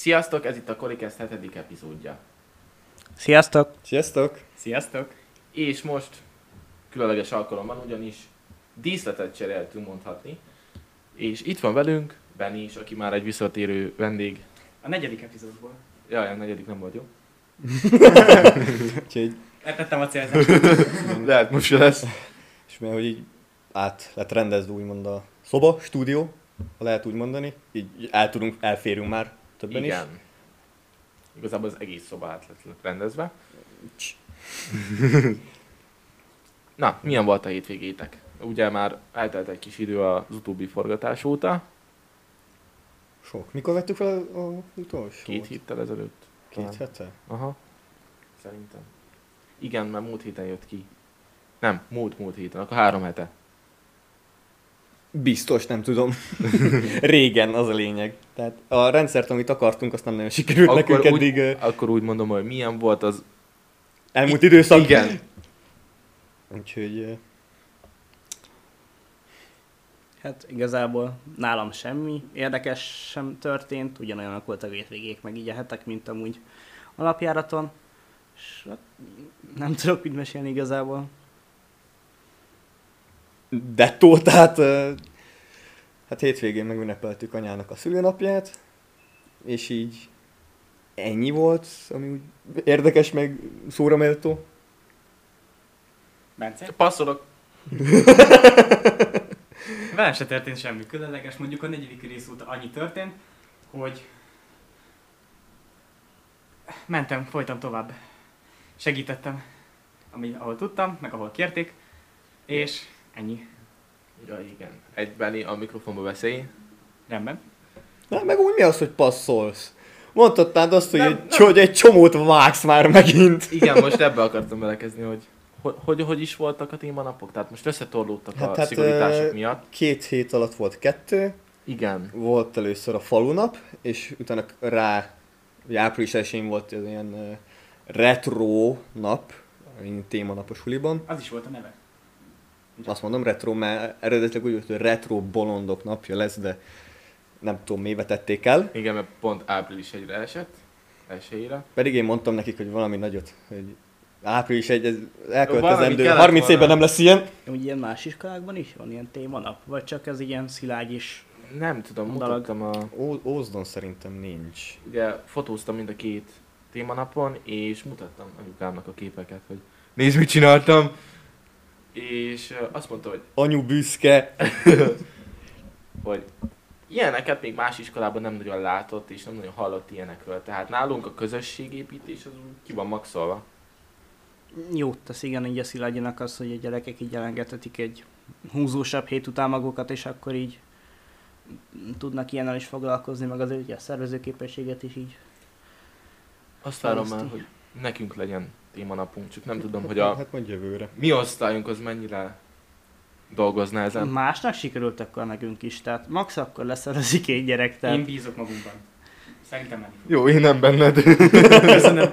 Sziasztok, ez itt a Kolikest 7. epizódja. Sziasztok! Sziasztok! Sziasztok! És most különleges alkalom van, ugyanis díszletet cseréltünk mondhatni. És itt van velünk Benni is, aki már egy visszatérő vendég. A 4. epizódból. Jaj, a 4. nem volt jó. Úgyhogy, Eltettem a célzást. Lehet most se lesz. és mert hogy így át lett rendezve úgymond a szoba, stúdió, ha lehet úgy mondani. Így elférünk már többen is. Igen. Igazából az egész szoba át lett rendezve. Na, milyen volt a hétvégétek? Ugye már eltelt egy kis idő az utóbbi forgatás óta. Sok. Mikor vettük fel az utolsó? 2 héttel ezelőtt. 2 hete? Aha. Szerintem. Igen, mert múlt héten jött ki. Nem, múlt héten, akkor 3 hete. Biztos, nem tudom. Régen az a lényeg. Tehát a rendszert, amit akartunk, azt nem nagyon sikerült nekünk eddig. Akkor úgy mondom, hogy milyen volt az... Elmúlt időszak. Igen. Úgyhogy... Hát igazából nálam semmi érdekes sem történt, ugyanolyanak voltak a hétvégék, meg így a hetek, mint amúgy alapjáraton. És hát nem tudok úgy mesélni igazából. Dettó, tehát... Hát hétvégén megünnepeltük anyának a szülőnapját, és így ennyi volt, ami úgy érdekes, meg szóra méltó. Bence? Passzolok. Velem se történt semmi különleges, mondjuk a 4. rész óta annyi történt, hogy folytam tovább. Segítettem, ahol tudtam, meg ahol kérték, és ennyi. Ja, igen. Egy Benni a mikrofonba beszélj. Rendben. Na, meg úgy mi az, hogy passzolsz? Mondhatnád azt, hogy egy csomót vágsz már megint. Igen, most ebbe akartam belekezdeni, hogy is voltak a témanapok? Tehát most összetorlódtak a szigorítások miatt. 2 hét alatt volt 2. Igen. Volt először a falunap, és utána április 1-én volt ez ilyen retro nap, témanapos huliban. Az is volt a neve. Azt mondom retro, mert eredetileg úgy volt, hogy retro bolondok napja lesz, de nem tudom, miért vetették el. Igen, mert pont április 1-re esett. Elsőjére. Pedig én mondtam nekik, hogy valami nagyot, hogy április 1, ez Valami elkövetkezendő, kellett 30 volna. évben nem lesz ilyen. Úgy ilyen más iskolákban is van ilyen témanap? Vagy csak ez ilyen szilágy is? Nem tudom, Dalag. mutattam a... Ózdon szerintem nincs. Ugye fotóztam mind a 2 témanapon, és mutattam anyukámnak a képeket, hogy nézd, mit csináltam! És azt mondta, Anyu büszke. hogy ilyeneket még más iskolában nem nagyon látott, és nem nagyon hallott ilyenekről. Tehát nálunk a közösségépítés az úgy ki van maxolva. Jót tesz igen így a szilágyinak az, hogy a gyerekek így elengedhetik egy húzósabb hét után magukat, és akkor így tudnak ilyennel is foglalkozni, meg azért ugye a szervezőképességet is így. Azt várom már, Fejleszti. hogy nekünk legyen témanapunk, csak nem tudom, hogy Hát majd jövőre. mi osztályunk az mennyire dolgozna ezen. Másnak sikerült akkor nekünk is, tehát max akkor leszerezik 2 gyerek, tehát Én bízok magunkban. Szerintem menni fog. Jó, én nem benned. Köszönöm.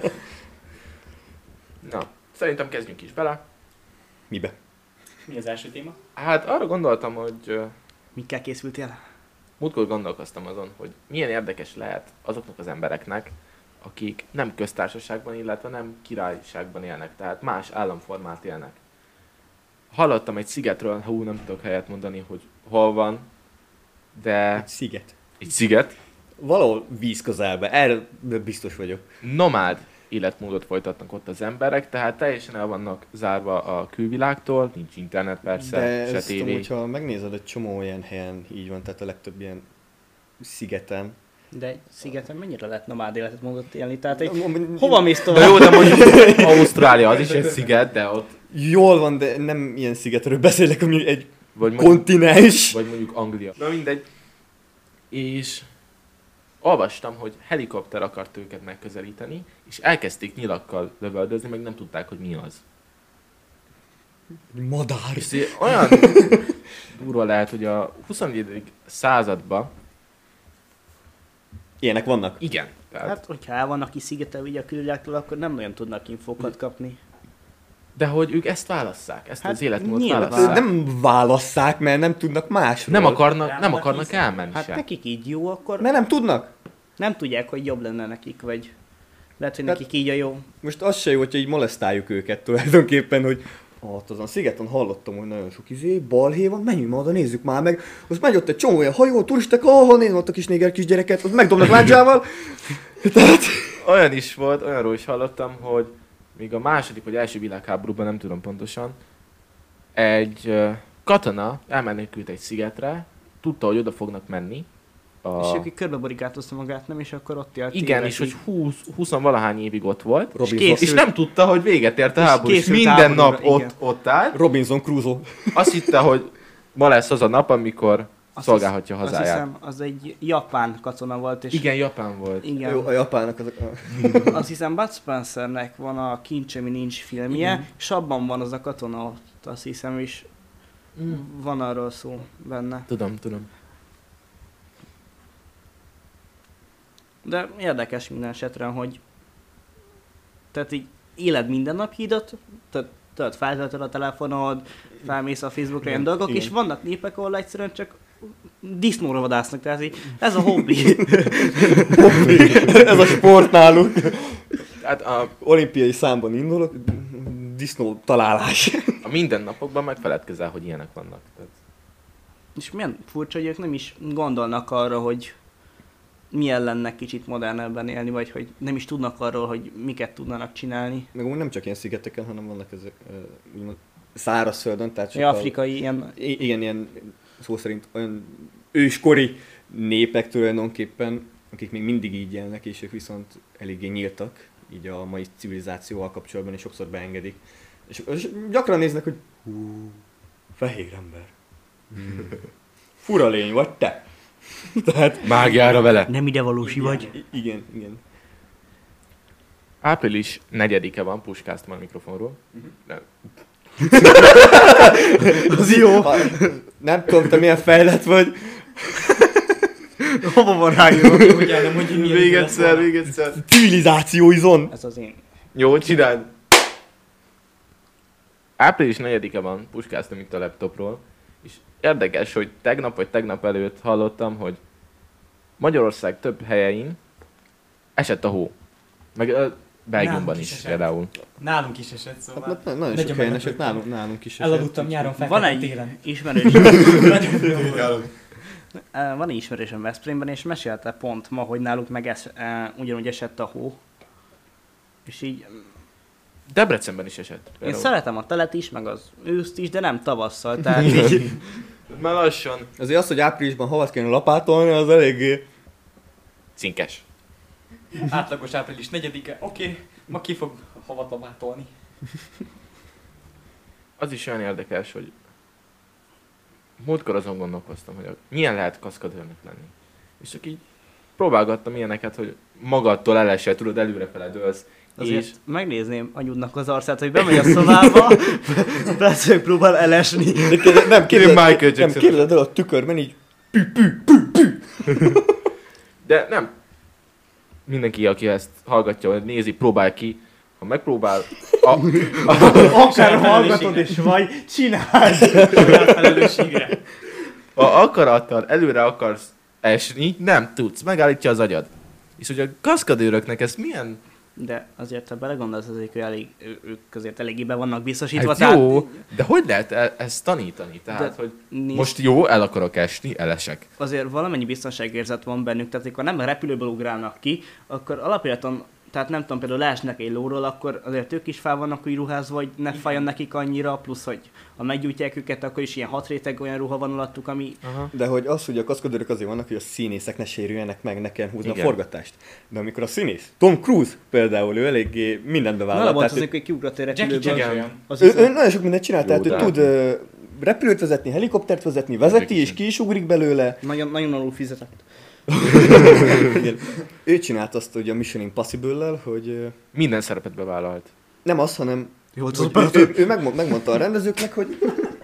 Na, szerintem kezdjünk is bele. Mibe? Mi az első téma? Hát arra gondoltam, hogy mikkel készültél? múltkor gondolkoztam azon, hogy milyen érdekes lehet azoknak az embereknek, akik nem köztársaságban, illetve nem királyságban élnek, tehát más államformát élnek. Hallottam egy szigetről, nem tudok helyet mondani, hogy hol van, de Egy sziget. egy sziget, Valahol víz közelbe, erre biztos vagyok. nomád életmódot folytatnak ott az emberek, tehát teljesen el vannak zárva a külvilágtól, nincs internet persze, De se ezt tévé. amúgy, ha megnézed, egy csomó olyan helyen így van, tehát a legtöbb ilyen szigeten. De egy szigeten mennyire lehet nomád életet módot élni? Tehát egy, Amúgy- hova mész De tovább? jó, de mondjuk Ausztrália az is egy sziget, de ott, Jól van, de nem ilyen szigetről beszélek, ami egy vagy mondjuk, kontinens. vagy mondjuk Anglia. Na mindegy. És olvastam, hogy helikopter akart őket megközelíteni, és elkezdték nyilakkal lövöldözni, meg nem tudták, hogy mi az. Madár. És olyan durva lehet, hogy a 21. században, Ilyenek vannak. igen, tehát, Hát, hogyha el vannak kiszigetelve így a külvilágtól, akkor nem nagyon tudnak infókat kapni. de hogy ők ezt válasszák, ezt Hát az életmódot nyilván. válasszák. Nem válasszák, mert nem tudnak másról. Nem akarnak elmenni Hát se. nekik így jó, akkor Mert nem tudnak. Nem tudják, hogy jobb lenne nekik, vagy lehet, hogy Hát- nekik így a jó. Most az se jó, hogyha így molesztáljuk őket tulajdonképpen, hogy ott azon a szigeten hallottam, hogy nagyon sok balhé van, menjünk már oda, nézzük már meg. Azt megy ott egy csomó olyan hajó, turisták, nézd ott a kis néger kisgyereket, azt megdobnak láncsával. Tehát... Olyan is volt, olyanról is hallottam, hogy még a második vagy első világháborúban, nem tudom pontosan, egy katona elmenekült egy szigetre, tudta, hogy oda fognak menni. És ők így körbeborikátozta magát, nem? És akkor ott élt. Igen, és hogy 20-valahány évig ott volt, Robinson, és nem tudta, hogy véget ért a És háború, és készült minden háborúra, nap igen. ott állt. Robinson Crusoe. Azt hitte, hogy ma lesz az a nap, amikor szolgálhatja Azt hazáját. hiszem, az egy japán katona volt, és Igen, Japán volt. igen. Jó, a japánok azok... Azt hiszem Bud Spencernek van a Kincs, ami nincs filmje, és abban van az a katona ott, azt hiszem, és van arról szó benne. Tudom. De érdekes minden esetre, hogy tehát így éled minden nap hídat, tehát feltöltöd a telefonod, felmész a Facebookra ilyen dolgok, igen. és vannak népek, ahol egyszerűen csak disznóra vadásznak, tehát így, ez a hobbi. Ez a sport náluk. Hát a Olimpiai számban indulok, disznó találás. mindennapokban megfeledkezel, hogy ilyenek vannak. Tehát És milyen furcsa, hogy ők nem is gondolnak arra, hogy milyen lenne kicsit modernebben élni, vagy hogy nem is tudnak arról, hogy miket tudnának csinálni. Meg amúgy nem csak ilyen szigeteken, hanem vannak ezek úgymond szárazföldön, tehát Egy afrikai ilyen... Igen, ilyen szó szerint olyan őskori népek tulajdonképpen, akik még mindig így élnek, és ők viszont eléggé nyíltak, így a mai civilizációval kapcsolatban, és sokszor beengedik. És gyakran néznek, hogy fehér ember. Fura lény vagy te. Tehát, mágiára vele. Nem idevalósi vagy. igen. Április 4-e van, puskáztam a mikrofonról. Nem. Az jó. Nem tudom, te milyen fejlett vagy. Hova van rájön? Hogy el nem mondjuk milyen Még idő lett egyszer, volna. még egyszer. Civilizációizon. Ez az én. Jó, csináld. Április 4-e van, puskáztam itt a laptopról, és érdekes, hogy tegnap vagy tegnap előtt hallottam, hogy Magyarország több helyein esett a hó. Meg Belgiumban Nálunk is is esett. például. Nálunk is esett, szóval. Hát, nagyon Nagyon sok helyen esett, meglepődtem. nálunk is esett. Elaludtam nyáron, Van felkeltem egy télen. ismerős, Nagyon fő volt. van egy ismerősöm Veszprémben, és mesélte pont ma, hogy náluk meg ugyanúgy esett a hó. És így, Debrecenben is esett. én Például. szeretem a telet is, meg az őszt is, de nem tavasszal, tehát így, Már lassan. Azért az, hogy áprilisban havat kéne lapátolni, az eléggé... Cinkes. Átlagos április 4-e, oké, ma ki fog havat lapátolni. Az is olyan érdekes, hogy múltkor azon gondolkoztam, hogy milyen lehet kaszkadőrnek lenni. És csak így próbálgattam ilyeneket, hogy magadtól elesel, tudod, előrefele dőlsz. azért És megnézném anyudnak az arcát, hogy bemegy a szobába, persze próbál elesni. De nem Michael képzeld, nem Jackson. képzeld el a tükörben így... de nem. Mindenki, aki ezt hallgatja, vagy nézi, próbál ki. Ha megpróbál... Akár Saját hallgatod és vagy, csináld! Saját felelősségre. Ha akarattal előre akarsz esni, nem tudsz. Megállítja az agyad. És hogy a kaszkadőröknek ez milyen... De azért, ha belegondolsz, azért ők azért eléggé be vannak biztosítva. Hát jó, de hogy lehet ezt tanítani? Tehát, De hogy nézd, most jó, el akarok esni, elesek. azért valamennyi biztonságérzet van bennük, tehát amikor nem repülőből ugrálnak ki, akkor alapjáton, tehát nem tudom, például leesnek egy lóról, akkor azért ők is fel vannak úgy ruházva, hogy ne fájjon nekik annyira, plusz, hogy ha meggyújtják őket, akkor is ilyen 6 réteg olyan ruha van alattuk, ami... Aha. De hogy az, hogy a kaszkadőrök azért vannak, hogy a színészek ne sérüljenek meg, ne kell húzni Igen. a forgatást. De amikor a színész, Tom Cruise például, ő eléggé mindent Na, bevállalt. volt Tehát az, hogy kiugrott egy Jackie repülőből. Chan Igen. olyan. Az ő nagyon sok mindent csinál, tehát ő Jó, tud repülőt vezetni, helikoptert vezetni, vezeti és ki is ugrik belőle. nagyon, nagyon alul fizetett. Igen. Ő csinált azt ugye a Mission Impossible-lel, hogy Minden szerepet bevállalt. nem az, hanem Jó, hogy ő megmondta a rendezőknek, hogy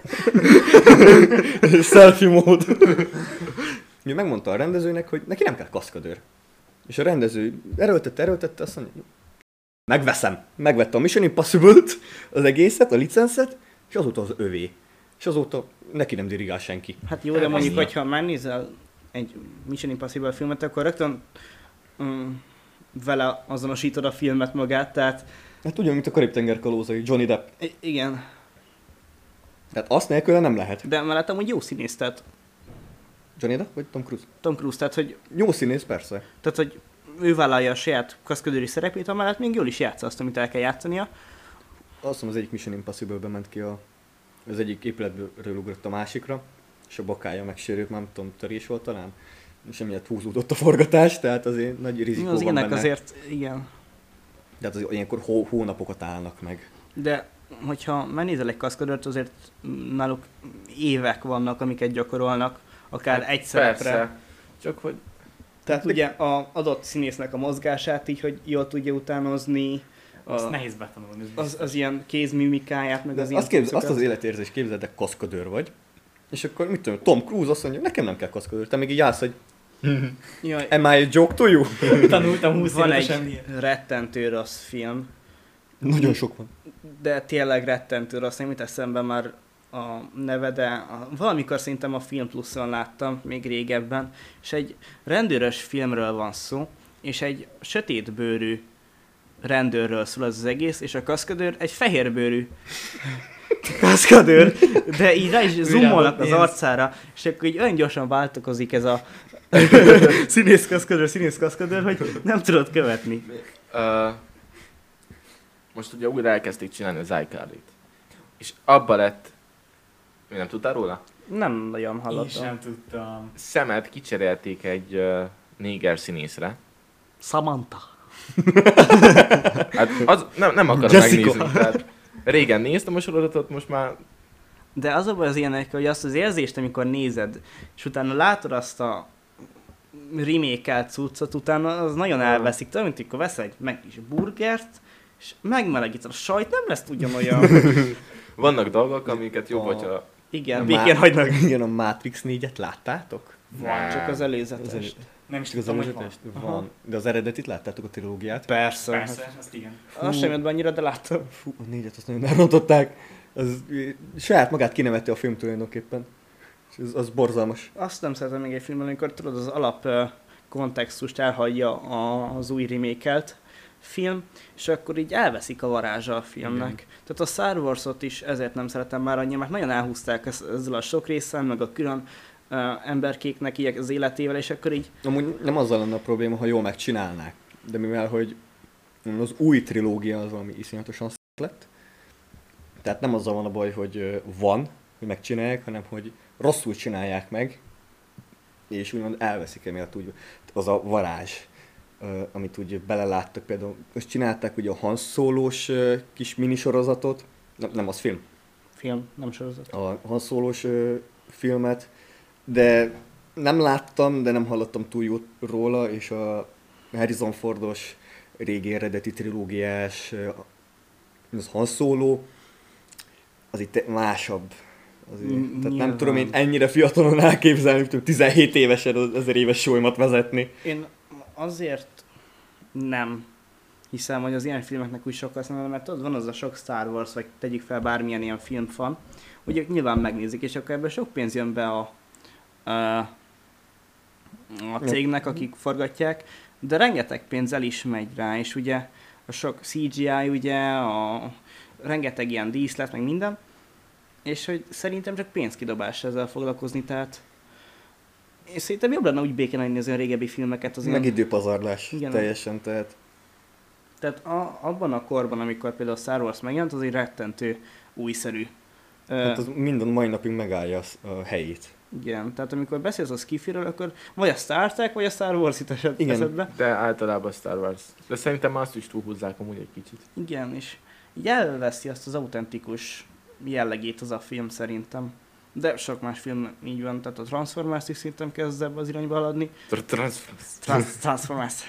selfie mód. Ő megmondta a rendezőnek, hogy neki nem kell kaszkadőr. És a rendező erőltette, azt mondja, megveszem. Megvette a Mission Impossible-t, az egészet, a licenszet, és azóta az övé. És azóta neki nem dirigál senki. Hát jó, de mondjuk, Ennyi. hogyha megnézel egy Mission Impossible filmet, akkor rögtön vele azonosítod a filmet magát, tehát Hát ugyan, mint a Karib-tenger kalózai, Johnny Depp. igen, Tehát azt nélkül nem lehet. de mellett amúgy jó színész, tehát Johnny Depp vagy Tom Cruise? Tom Cruise, Jó színész, persze. hogy ő vállalja a saját kaszkadőri szerepét, amellett még jól is játsza azt, amit el kell játszania. Azt hiszem az egyik Mission Impossible-ben ment ki az egyik épületről ugrott a másikra, és a bokája megsérült, nem tudom, törés volt talán. És emiatt húzódott a forgatás, tehát azért nagy rizikó Az van ilyenek benne. azért, igen. De hát azért ilyenkor hónapokat állnak meg. De hogyha megnézel egy kaszkadőrt, azért náluk évek vannak, amiket gyakorolnak, akár egy szerepre. Persze. Csak hogy Tehát ugye az adott színésznek a mozgását így, hogy jól tudja utánozni, Azt nehéz betanulni. az ilyen kézmimikáját, meg De az ilyen azt az cuccokat. életérzést képzeld, de kaszkadőr vagy. És akkor mit tudom, Tom Cruise azt mondja, nekem nem kell kaszkadőr. Te még így állsz, hogy Jaj, am I a joke to you? Tanultam 20 van évet egy semmiért. rettentő rossz film, Nagyon sok van. de tényleg rettentő rossz, nem jut eszembe már a neve, de valamikor szerintem a Film Pluszon láttam, még régebben, és egy rendőrös filmről van szó, és egy sötétbőrű rendőrről szól az egész, és a kaszkadőr egy fehérbőrű kaszkadőr, de így rá is zoomolnak az arcára, és akkor így olyan gyorsan változik ez a színész kaszkadőr, hogy nem tudod követni. most ugye újra elkezdték csinálni az iCarly-t. És abba lett... Mi nem tudtál róla? Nem nagyon Én hallottam. sem tudtam. Szemet kicserélték egy néger színészre. Samantha. Hát az, nem akarom Jessica. megnézni. Tehát régen néztem a sorozatot, most már De az a baj az ilyenek, hogy azt az érzést, amikor nézed, és utána látod azt a remake-elt cuccot, utána az nagyon elveszik. Tudod, mint amikor veszel egy meg is burgert, és megmelegíted a sajt, nem lesz ugyanolyan. vannak dolgok, amiket jobb, hogyha... Igen, A békén hagynak. Igen, a Matrix 4-et láttátok? Van, csak az Az előzetes. Nem is Csak az tudtam, hogy van. előzetest? Van. De az eredetit láttátok, a trilógiát? Persze. Persze, azt igen. Az sem jött be annyira, de láttam. Fú, a 4-et azt nagyon elrontották. Az saját magát kinevette a film tulajdonképpen. És az borzalmas. Azt nem szeretem még egy filmben, amikor tudod, az alap kontextust elhagyja az új remake-elt film, és akkor így elveszik a varázsa a filmnek. Igen. Tehát a Star Wars-ot is ezért nem szeretem már annyira, mert nagyon elhúzták ezzel a sok részen, meg a külön emberkéknek így az életével, és akkor így Amúgy nem azzal lenne a probléma, ha jól megcsinálnák. De mivel, hogy az új trilógia az valami iszonyatosan lett. Tehát nem azzal van a baj, hogy van, hogy megcsinálják, hanem hogy rosszul csinálják meg, és úgymond elveszik emiatt úgy az a varázs, amit úgy beleláttak. Például most csinálták ugye a Han Solo-s kis minisorozatot, nem az film, film, nem sorozat. a Han Solo-s filmet, de nem láttam, de nem hallottam túl jót róla, és a Harrison Fordos régi eredeti trilógiás, az Han Solo, az itt másabb. Tehát nem Nyilván. tudom én ennyire fiatalon elképzelni, hogy 17 évesen az 1000 éves sólymat vezetni. Én azért nem hiszem, hogy az ilyen filmeknek úgy sokkal szemben, mert tudod, van az a sok Star Wars, vagy tegyük fel bármilyen ilyen filmfan, hogy ők nyilván megnézik, és akkor ebből sok pénz jön be a cégnek, akik forgatják, de rengeteg pénz el is megy rá, és ugye a sok CGI, ugye, a rengeteg ilyen díszlet, meg minden, és hogy szerintem csak pénzkidobás ezzel foglalkozni, tehát és szerintem jobb lenne úgy békén hagyni az olyan régebbi filmeket, az Meg ilyen, időpazarlás Igen. teljesen, tehát tehát abban a korban, amikor például a Star Wars megjelent, az egy rettentő újszerű. hát az minden mai napig megállja a helyét. Igen, tehát amikor beszélsz a skifiről, akkor vagy a Star Trek, vagy a Star Wars jut Igen. eszedbe. De általában Star Wars. De szerintem azt is túlhúzzák amúgy egy kicsit. Igen, és így elveszi azt az autentikus jellegét az a film szerintem. De sok más film így van, tehát a Transformers is szerintem kezd ebbe az irányba haladni. Transformers.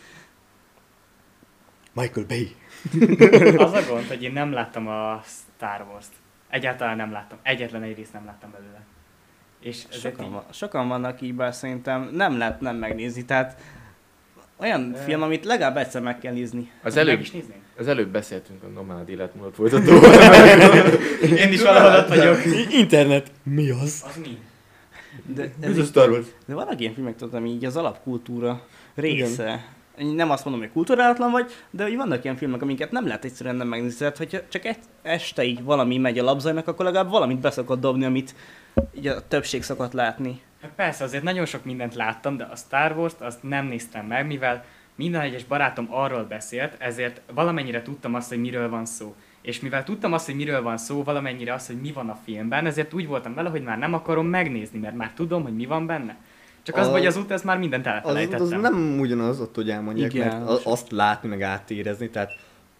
Michael Bay. Az a gond, hogy én nem láttam a Star Wars-t. Egyáltalán nem láttam. Egyetlen egy részt nem láttam belőle. És ezért így... Sokan vannak így, bár szerintem nem lehet nem megnézni, tehát olyan film, amit legalább egyszer meg kell nézni. Az Meg előbb, is nézném. az előbb beszéltünk a nomád életmódot folytatóval. Én is valahol ott vagyok. Internet. Mi az? Az mi? De, Ez a Star Wars. de vannak ilyen filmek, tudod, ami így az alapkultúra része. nem azt mondom, hogy kulturálatlan vagy, de hogy vannak ilyen filmek, amiket nem lehet egyszerűen nem megnézni. Tehát, hogyha csak egy este így valami megy a labzajnak, akkor legalább valamit beszokott dobni, amit így a többség szokott látni. Hát persze, azért nagyon sok mindent láttam, de a Star Wars-t azt nem néztem meg, mivel minden egyes barátom arról beszélt, ezért valamennyire tudtam azt, hogy miről van szó. És mivel tudtam azt, hogy miről van szó, valamennyire azt, hogy mi van a filmben, ezért úgy voltam vele, hogy már nem akarom megnézni, mert már tudom, hogy mi van benne. Csak az, hogy azóta ezt már mindent elfelejtettem. Az nem ugyanaz, ott, hogy elmondják, Igen, mert azt látni, meg átérezni, tehát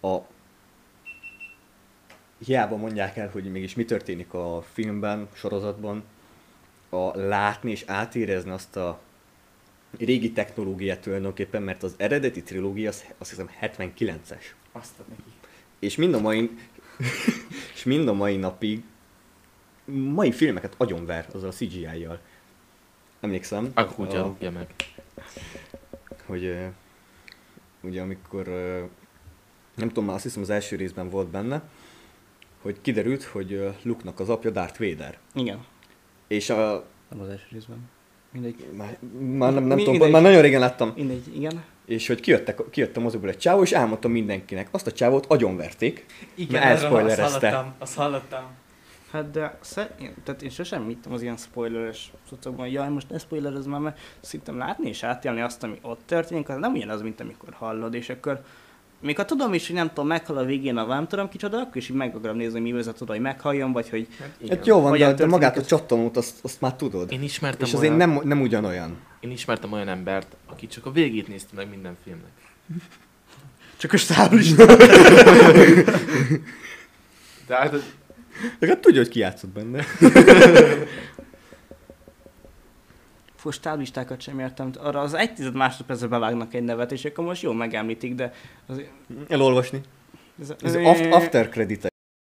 hiába mondják el, hogy mégis mi történik a filmben, sorozatban, látni és átérezni azt a régi technológiát tulajdonképpen, mert az eredeti trilógia azt hiszem 79-es. Azt ad neki. És mind a mai napig mai filmeket agyonver azzal a CGI-jal. Emlékszem, A kutya rúgja meg. hogy ugye amikor, nem tudom, már azt hiszem az első részben volt benne, hogy kiderült, hogy Luke-nak az apja Darth Vader. Igen. És Nem az első részben. Mindegy. már nem tudom, Mindegy. már nagyon régen láttam. Mindegy, igen. És hogy kijött a moziból egy csávó, és elmondta mindenkinek. Azt a csávót agyonverték. Igen, Mert erről elspoilerezte. azt hallottam. Hát de tehát én sosem hittem az ilyen spoileres cuccokban, hogy jaj, most ne spoilerezz már, mert szerintem látni és átélni azt, ami ott történik, az nem ugyanaz, mint amikor hallod, és akkor még ha tudom is, hogy nem tudom, meghal a végén a vám tudom kicsoda, akkor is így meg akarom nézni, hogy mi vezet oda, hogy meghalljon, vagy hogy... Hát jó van, Hogyan de történik magát a ez? csattanót azt már tudod. Én ismertem, És azért nem ugyanolyan. Én ismertem olyan embert, aki csak a végét nézte meg minden filmnek. Csak a stáblista. Tehát Legalább tudja, hogy ki játszott benne. Fú, stáblistákat sem értem, arra az 1/10 másodpercre bevágnak egy nevet, és akkor most jó megemlítik, de azért... Elolvasni. Ez after credit.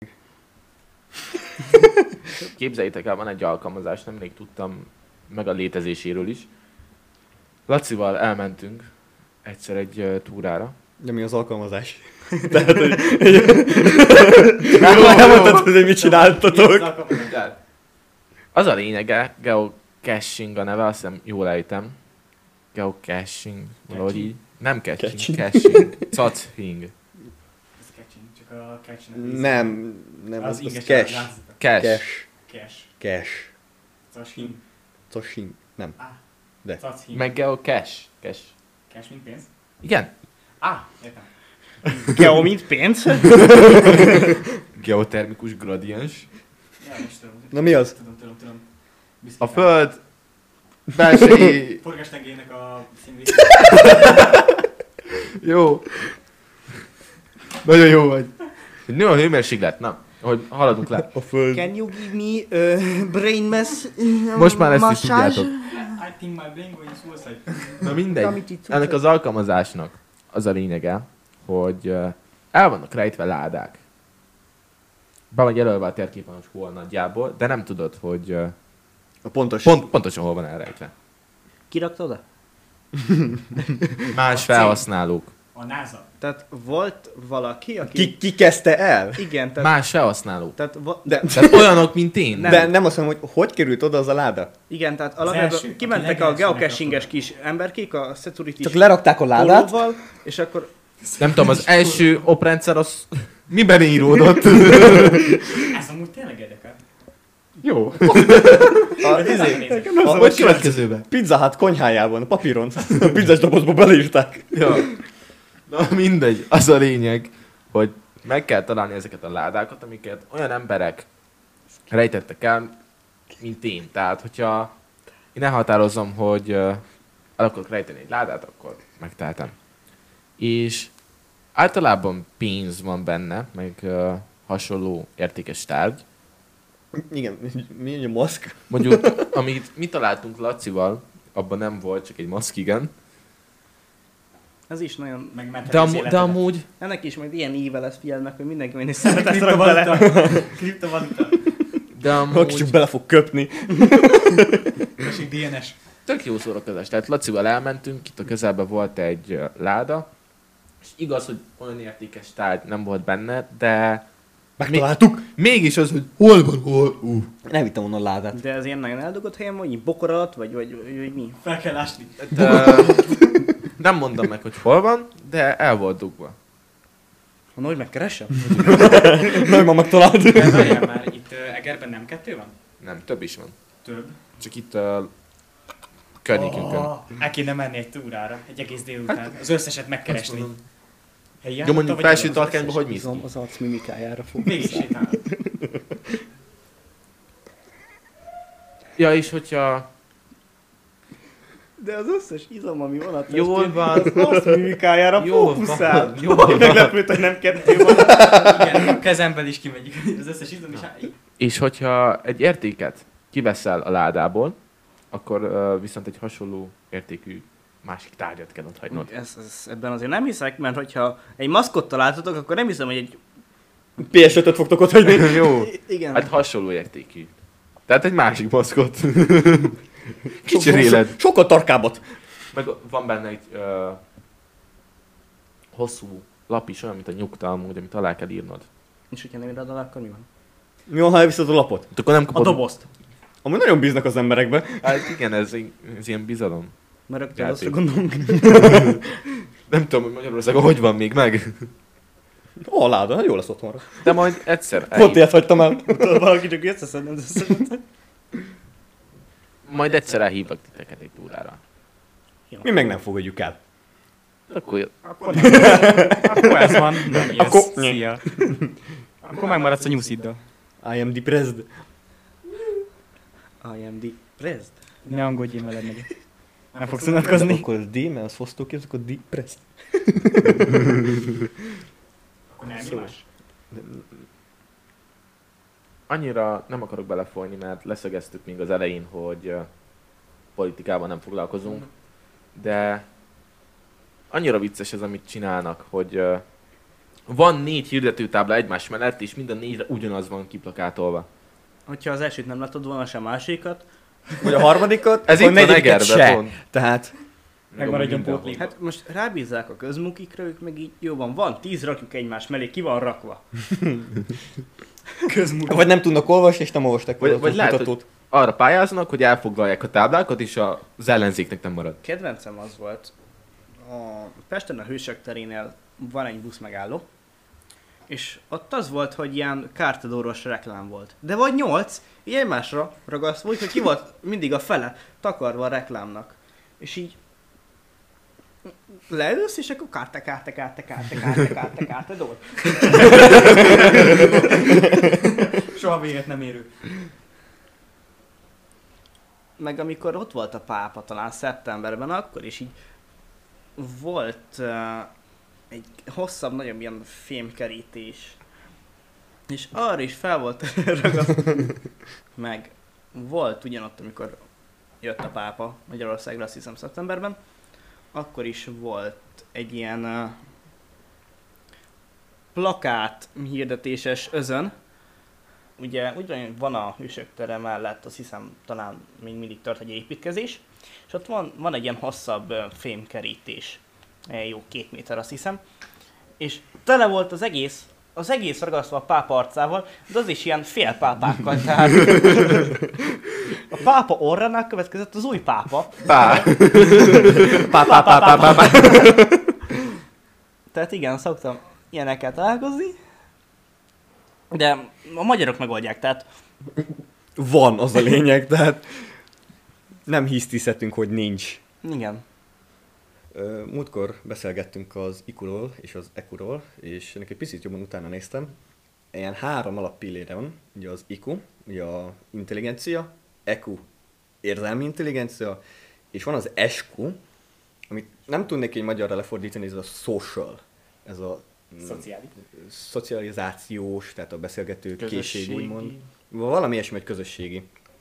képzeljétek el, van egy alkalmazás, nemrég tudtam meg a létezéséről is. Lacival elmentünk egyszer egy túrára. De mi az alkalmazás? Tehát, hogy... Elmondtad, hogy mit csináltatok. Tehát, az a lényege, geocaching a neve, azt hiszem jól ejtem. Geocaching, valahogy így. Nem catching, caching. Caching. Ez catching, csak a catching. Nem, az inges cash. lázada. Cash. Cash. Cash. Caching. Caching. Nem. De. Caching. Meg geocache. Cash. Cash, mint pénz? Igen. Értem. Geo, mint pénz? Geotermikus gradiens. Ja, is tudom. Na mi az? Tudom. A föld belsei... Forgástengének a színvé. Jó. Nagyon jó vagy. Nő a hőmérséklet, na, hogy haladunk le. A föld. Can you give me brain mass Most már ezt is massage? tudjátok. I think my brain going suicide. Na mindegy. Amit itt Ennek az alkalmazásnak az a lényege, hogy el vannak rejtve ládák. Be van jelölve a térképen, hogy hol nagyjából, de nem tudod, hogy A pontos. pontosan hol van elrejtve. Kirakta oda? Más felhasználók. A NASA. Tehát volt valaki, aki... Ki kezdte el? Igen, tehát... Más felhasználók. Tehát, De, Tehát olyanok, mint én. Nem. de nem azt mondom, hogy került oda az a láda. Igen, tehát első, alapvetően aki kimentek a legelsőnek geocachinges kapta. kis emberkék, a security Csak lerakták a ládát. pólóval, és akkor Nem tudom, az első oprendszer az miben íródott? Ez amúgy tényleg érdekel. Jó. A Vagy következőben. Pizza Hut konyhájában, a papíron. A pizzás dobozba beleírták. Ja. Na mindegy, az a lényeg, hogy meg kell találni ezeket a ládákat, amiket olyan emberek rejtettek el, mint én. Tehát, hogyha én elhatározom, hogy el akarok rejteni egy ládát, akkor megtehetem. És általában pénz van benne, meg hasonló értékes tárgy. Igen, mi a maszk? Mondjuk, amit mi találtunk Lacival, abban nem volt, csak egy maszk, igen. ez is nagyon... De amúgy Ennek is majd ilyen íve lesz, figyeld meg, hogy mindenki mindig szeretett rak bele. Kriptovaluta. de Aki csak amúgy bele fog köpni. Másik DNS. tök jó szórakozás. Tehát Lacival elmentünk, itt a közelben volt egy láda, és igaz, hogy olyan értékes tárgy nem volt benne, de Megtaláltuk. mégis az, hogy hol van, hol. Nem vittem onnan a ládát. De ez ilyen nagyon eldugott helyen van, így bokor alatt, vagy mi? Fel kell ásni. De Nem mondom meg, hogy hol van, de el volt dugva. Mondom, hogy megkeresem? Nagy ma megtalált. De várjál már, itt Egerben nem 2 van? Nem, több is van. Több. Csak itt a környékünkön. El kéne menni egy túrára, egy egész délután. Az összeset megkeresni. Jó, mondjuk felső tarkányban hogy mész ki? Az arc mimikájára fog. Végig sétálok. Ja, és hogyha... De az összes izom, ami van a testén, Jól van. az arc mimikájára Jól fókuszál. van, jól van. Meglepőt, hogy nem 2 van. Igen, a kezemből is kimegyik az összes izom, és És hogyha egy értéket kiveszel a ládából, akkor viszont egy hasonló értékű másik tárgyat kell ott hagynod. Ebben azért nem hiszek, mert hogyha egy maszkottal látotok, akkor nem hiszem, hogy egy... PS5-öt fogtok ott hagyni. Jó. Igen. Hát hasonló értékű. Tehát egy másik maszkot. Kicseréled. Sokkal tarkábbat. Meg van benne egy hosszú lap is, olyan, mint a nyugta amúgy, amit alá kell írnod. És hogyha nem írod alá, akkor mi van? Mi van, ha elviszed a lapot? Hát akkor nem A kapod... dobozt. Amúgy nagyon bíznak az emberekbe. Hát igen, ez ilyen bizalom. Mert rögtön Játék. rosszra gondolunk. Nem tudom, hogy Magyarországon hogy van még meg. A láda, hát jó lesz otthonra. De majd egyszer Pont ilyet hagytam el. Valaki csak összeszedne az összeset. Majd egyszer elhívlak titeket egy túrára. Mi meg nem fogadjuk el. Akkor akkor ez van. Nem jössz. Akkor- Szia. Akkor megmaradsz a nyusziddal. I am depressed. I am depressed. Ne aggódjél veled meg. Nem fogsz unatkozni. Akkor az D, mert az fosztókéz, akkor depressed. Akkor nem más. annyira nem akarok belefolyni, mert leszögeztük még az elején, hogy politikával nem foglalkozunk, de annyira vicces ez, amit csinálnak, hogy van 4 hirdetőtábla egymás mellett, és mind a 4-re ugyanaz van kiplakátolva. Hogyha az elsőt nem látod volna, sem másikat. Vagy a harmadikat, Ez akkor itt van negyediket Egerben, se. pont. Tehát Megmaradjon Mindenhol. pótlék. Hát most rábízzák a közmunkikra, ők meg így jó van 10, rakjuk egymás mellé, ki van rakva. Közmunka. vagy nem tudnak olvasni, és nem olvasták Vagy lehet, mutatót. Arra pályáznak, hogy elfoglalják a táblákat, és az ellenzéknek nem marad. Kedvencem az volt, a Pesten a Hősök terénél van egy busz megálló, és ott az volt, hogy ilyen kártadóros reklám volt. De vagy 8, így egymásra ragasztva, úgyhogy ki volt mindig a fele takarva a reklámnak. És így leülsz, és akkor kártadór. Soha véget nem érő. Meg amikor ott volt a pápa, talán szeptemberben, akkor is így volt egy hosszabb, nagyobb ilyen fémkerítés. És arra is fel volt ragasztva. Meg volt ugyanott, amikor jött a pápa Magyarországra, azt hiszem szeptemberben, akkor is volt egy ilyen plakát hirdetéses özön. Ugye ugyan van a Hősök tere mellett, azt hiszem talán még mindig tart egy építkezés, és ott van egy ilyen hosszabb fémkerítés, jó 2 méter azt hiszem, és tele volt az egész ragasztva a pápa arcával, de az is ilyen félpápákkal, tehát a pápa orránál következett az új pápa. Pá! Tehát igen, szoktam ilyenekkel találkozni, de a magyarok megoldják, tehát Van az a lényeg, tehát nem hisztizhetünk, hogy nincs. igen. Múltkor beszélgettünk az IQ-ról és az EQ-ról, és ennek egy picit jobban utána néztem. Ilyen 3 alappillére van, ugye az IQ, ugye a intelligencia, EQ, érzelmi intelligencia, és van az SQ, amit nem tudnék egy magyarra lefordítani, ez a social, ez a Szociális. szocializációs, tehát a beszélgető készség, Közösségi. úgymond. Valami ilyesmi, egy közösségi.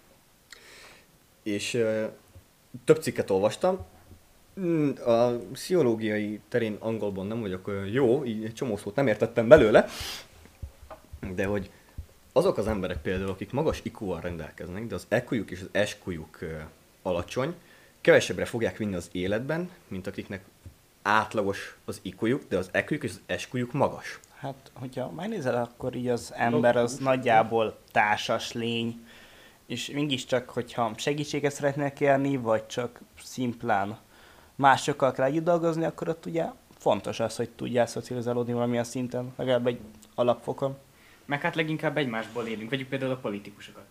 És több cikket olvastam. A pszichológiai terén angolban nem vagyok olyan jó, így egy csomó szót nem értettem belőle, de hogy azok az emberek például, akik magas IQ-val rendelkeznek, de az EQ-juk és az SQ-juk alacsony, kevesebbre fogják vinni az életben, mint akiknek átlagos az IQ-juk, de az EQ-juk és az SQ-juk magas. Hát, hogyha megnézel, akkor így az ember az nagyjából társas lény, és mégiscsak, hogyha segítséget szeretnél kérni, vagy csak szimplán másokkal kell együtt dolgozni, akkor ott ugye fontos az, hogy tudjál szocializálódni valamilyen szinten, legalább egy alapfokon. Meg hát leginkább egymásból élünk, vegyük például a politikusokat.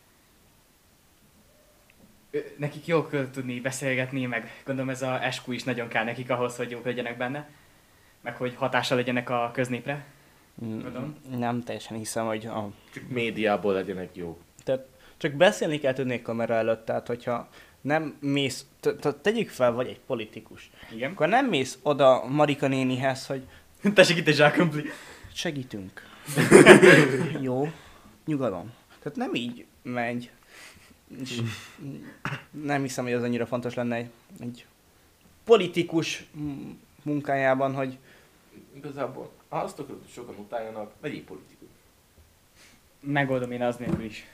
Nekik jól kell tudni beszélgetni, meg gondolom ez a SQ is nagyon kell nekik ahhoz, hogy jók legyenek benne, meg hogy hatással legyenek a köznépre. Tudom. Nem teljesen hiszem, hogy Médiából legyenek jók. tehát csak beszélni kell tudni kamera előtt, tehát hogyha nem mész, tegyük fel, vagy egy politikus, Igen. akkor nem mész oda Marika nénihez, hogy Tessék itt egy zsákrumpli. segítünk. Jó, nyugalom. Tehát nem így megy. És nem hiszem, hogy az annyira fontos lenne egy politikus munkájában, hogy Igazából, ha azt akarod, hogy sokan utáljanak, legyél politikus. Megoldom én az nélkül is.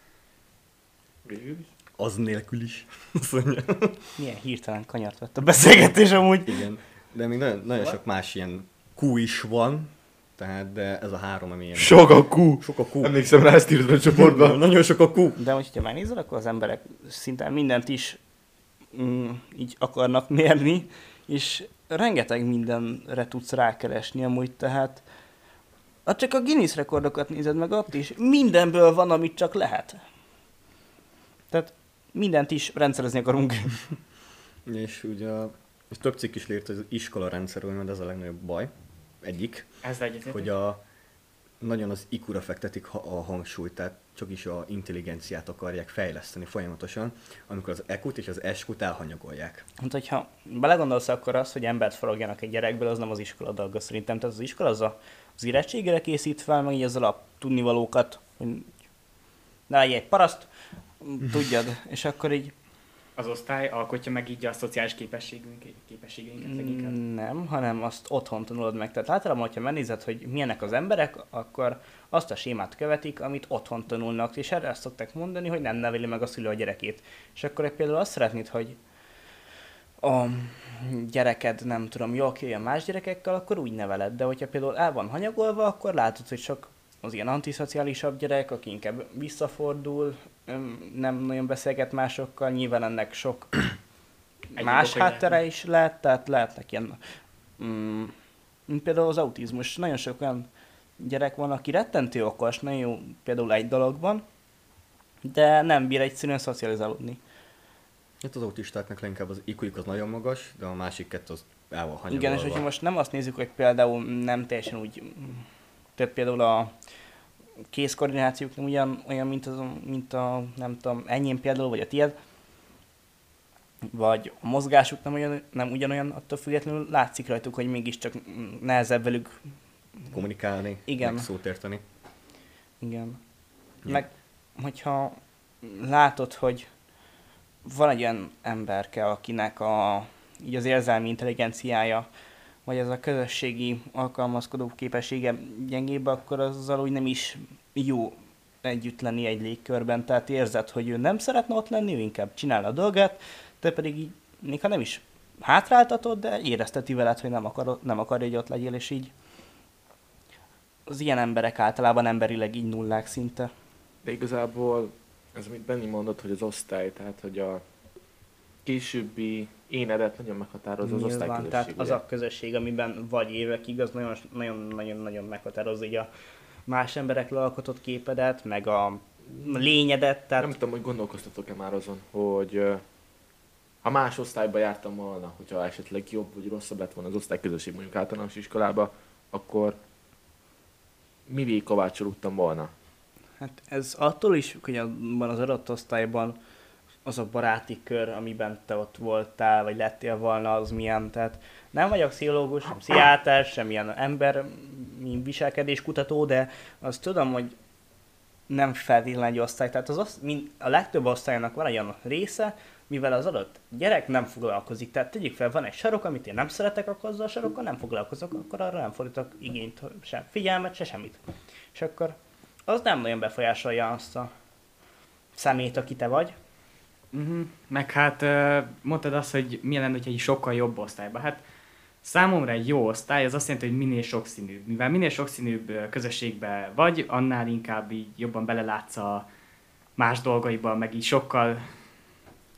Végül is. Az nélkül is. Azt mondja. milyen hirtelen kanyart vett a beszélgetés amúgy. Igen. De még nagyon sok más ilyen Q is van, tehát de ez a három, ami ilyen... Sok a Q. Sok a Q. Emlékszem rá, ezt írtad a csoportban. Nagyon sok a Q. De hogyha megnézed, akkor az emberek szinte mindent is így akarnak mérni, és rengeteg mindenre tudsz rákeresni amúgy, tehát ha csak a Guinness rekordokat nézed meg, ott is mindenből van, amit csak lehet. Tehát mindent is rendszerezni akarunk. És ugye és több cikk is írt az iskola rendszerről, mert ez a legnagyobb baj. Egyik, Ez egyetértek. hogy nagyon az IQ-ra fektetik a hangsúlyt, tehát csak is a intelligenciát akarják fejleszteni folyamatosan, amikor az EQ-t és az SQ-t elhanyagolják. Hát, hogyha belegondolsz, akkor az, hogy embert forogjanak egy gyerekből, az nem az iskola dolga szerintem. Tehát az iskola az érettségére készít fel, meg így az alap tudnivalókat, hogy ne legyen egy paraszt, tudjad, és akkor így Az osztály alkotja meg így a szociális képességeinket leginkább. nem, hanem azt otthon tanulod meg. Tehát általában, hogyha megnézed, hogy milyenek az emberek, akkor azt a sémát követik, amit otthon tanulnak, és erre azt szokták mondani, hogy nem neveli meg a szülő a gyerekét. És akkor például azt szeretnéd, hogy a gyereked, nem tudom, jól kijöjjön más gyerekekkel, akkor úgy neveled. De hogyha például el van hanyagolva, akkor látod, hogy csak az ilyen antiszociálisabb gyerek, aki inkább visszafordul, nem nagyon beszélget másokkal, nyilván ennek sok más okai háttere is lehet, tehát lehetnek ilyen, mint például az autizmus. Nagyon sok olyan gyerek van, aki rettentő okos, nagyon jó például egy dologban, de nem bír egyszerűen szocializálódni. Hát az autistáknak leginkább az IQ-juk az nagyon magas, de a másik kettő az el van hanyagolva. Igen, és hogyha most nem azt nézzük, hogy például nem teljesen úgy, tehát például a kézkoordinációk nem olyan mint a, nem tudom, enyém például, vagy a tiéd, vagy a mozgásuk nem ugyanolyan, attól függetlenül látszik rajtuk, hogy mégiscsak nehezebb velük. Kommunikálni, Igen. meg szót érteni. Igen. Ja. Meg, hogyha látod, hogy van egy olyan emberke, akinek így az érzelmi intelligenciája, vagy ez a közösségi alkalmazkodó képessége gyengébb, akkor azzal úgy nem is jó együtt lenni egy légkörben. Tehát érzed, hogy ő nem szeretne ott lenni, ő inkább csinál a dolgát, te pedig így, még ha nem is hátráltatod, de érezteti veled, hogy nem akar, hogy ott legyél, és így az ilyen emberek általában emberileg így nullák szinte. De igazából ez, amit Benni mondott, hogy az osztály, tehát hogy a későbbi énedet nagyon meghatározza az osztály Nyilván, közösség. tehát az a közösség, amiben vagy évekig, az nagyon meghatározza így a más emberekről alkotott képedet, meg a lényedet. Tehát Nem tudom, hogy gondolkoztatok-e már azon, hogy ha más osztályba jártam volna, hogyha esetleg jobb vagy rosszabb lett volna az osztályközösség mondjuk általános iskolába, akkor mivé kovácsolódtam volna? hát ez attól is, hogy abban az adott osztályban az a baráti kör, amiben te ott voltál, vagy lettél volna, az milyen. Tehát nem vagyok pszichológus, sem pszichiáter, semmilyen ember, viselkedéskutató, de azt tudom, hogy nem feltétlenül egy osztály. Tehát a legtöbb osztálynak van egy olyan része, mivel az adott gyerek nem foglalkozik. Tehát tegyük fel, van egy sarok, amit én nem szeretek, akkor azzal a sarokkal nem foglalkozok, akkor arra nem fordítok igényt, sem figyelmet, se semmit. És akkor az nem nagyon befolyásolja azt a szemét, aki te vagy. Meg hát mondtad azt, hogy milyen lenne, hogy egy sokkal jobb osztályban. Hát számomra egy jó osztály az azt jelenti, hogy minél sokszínűbb. Mivel minél sokszínűbb közösségbe vagy, annál inkább így jobban belelátsz a más dolgaiba, meg így sokkal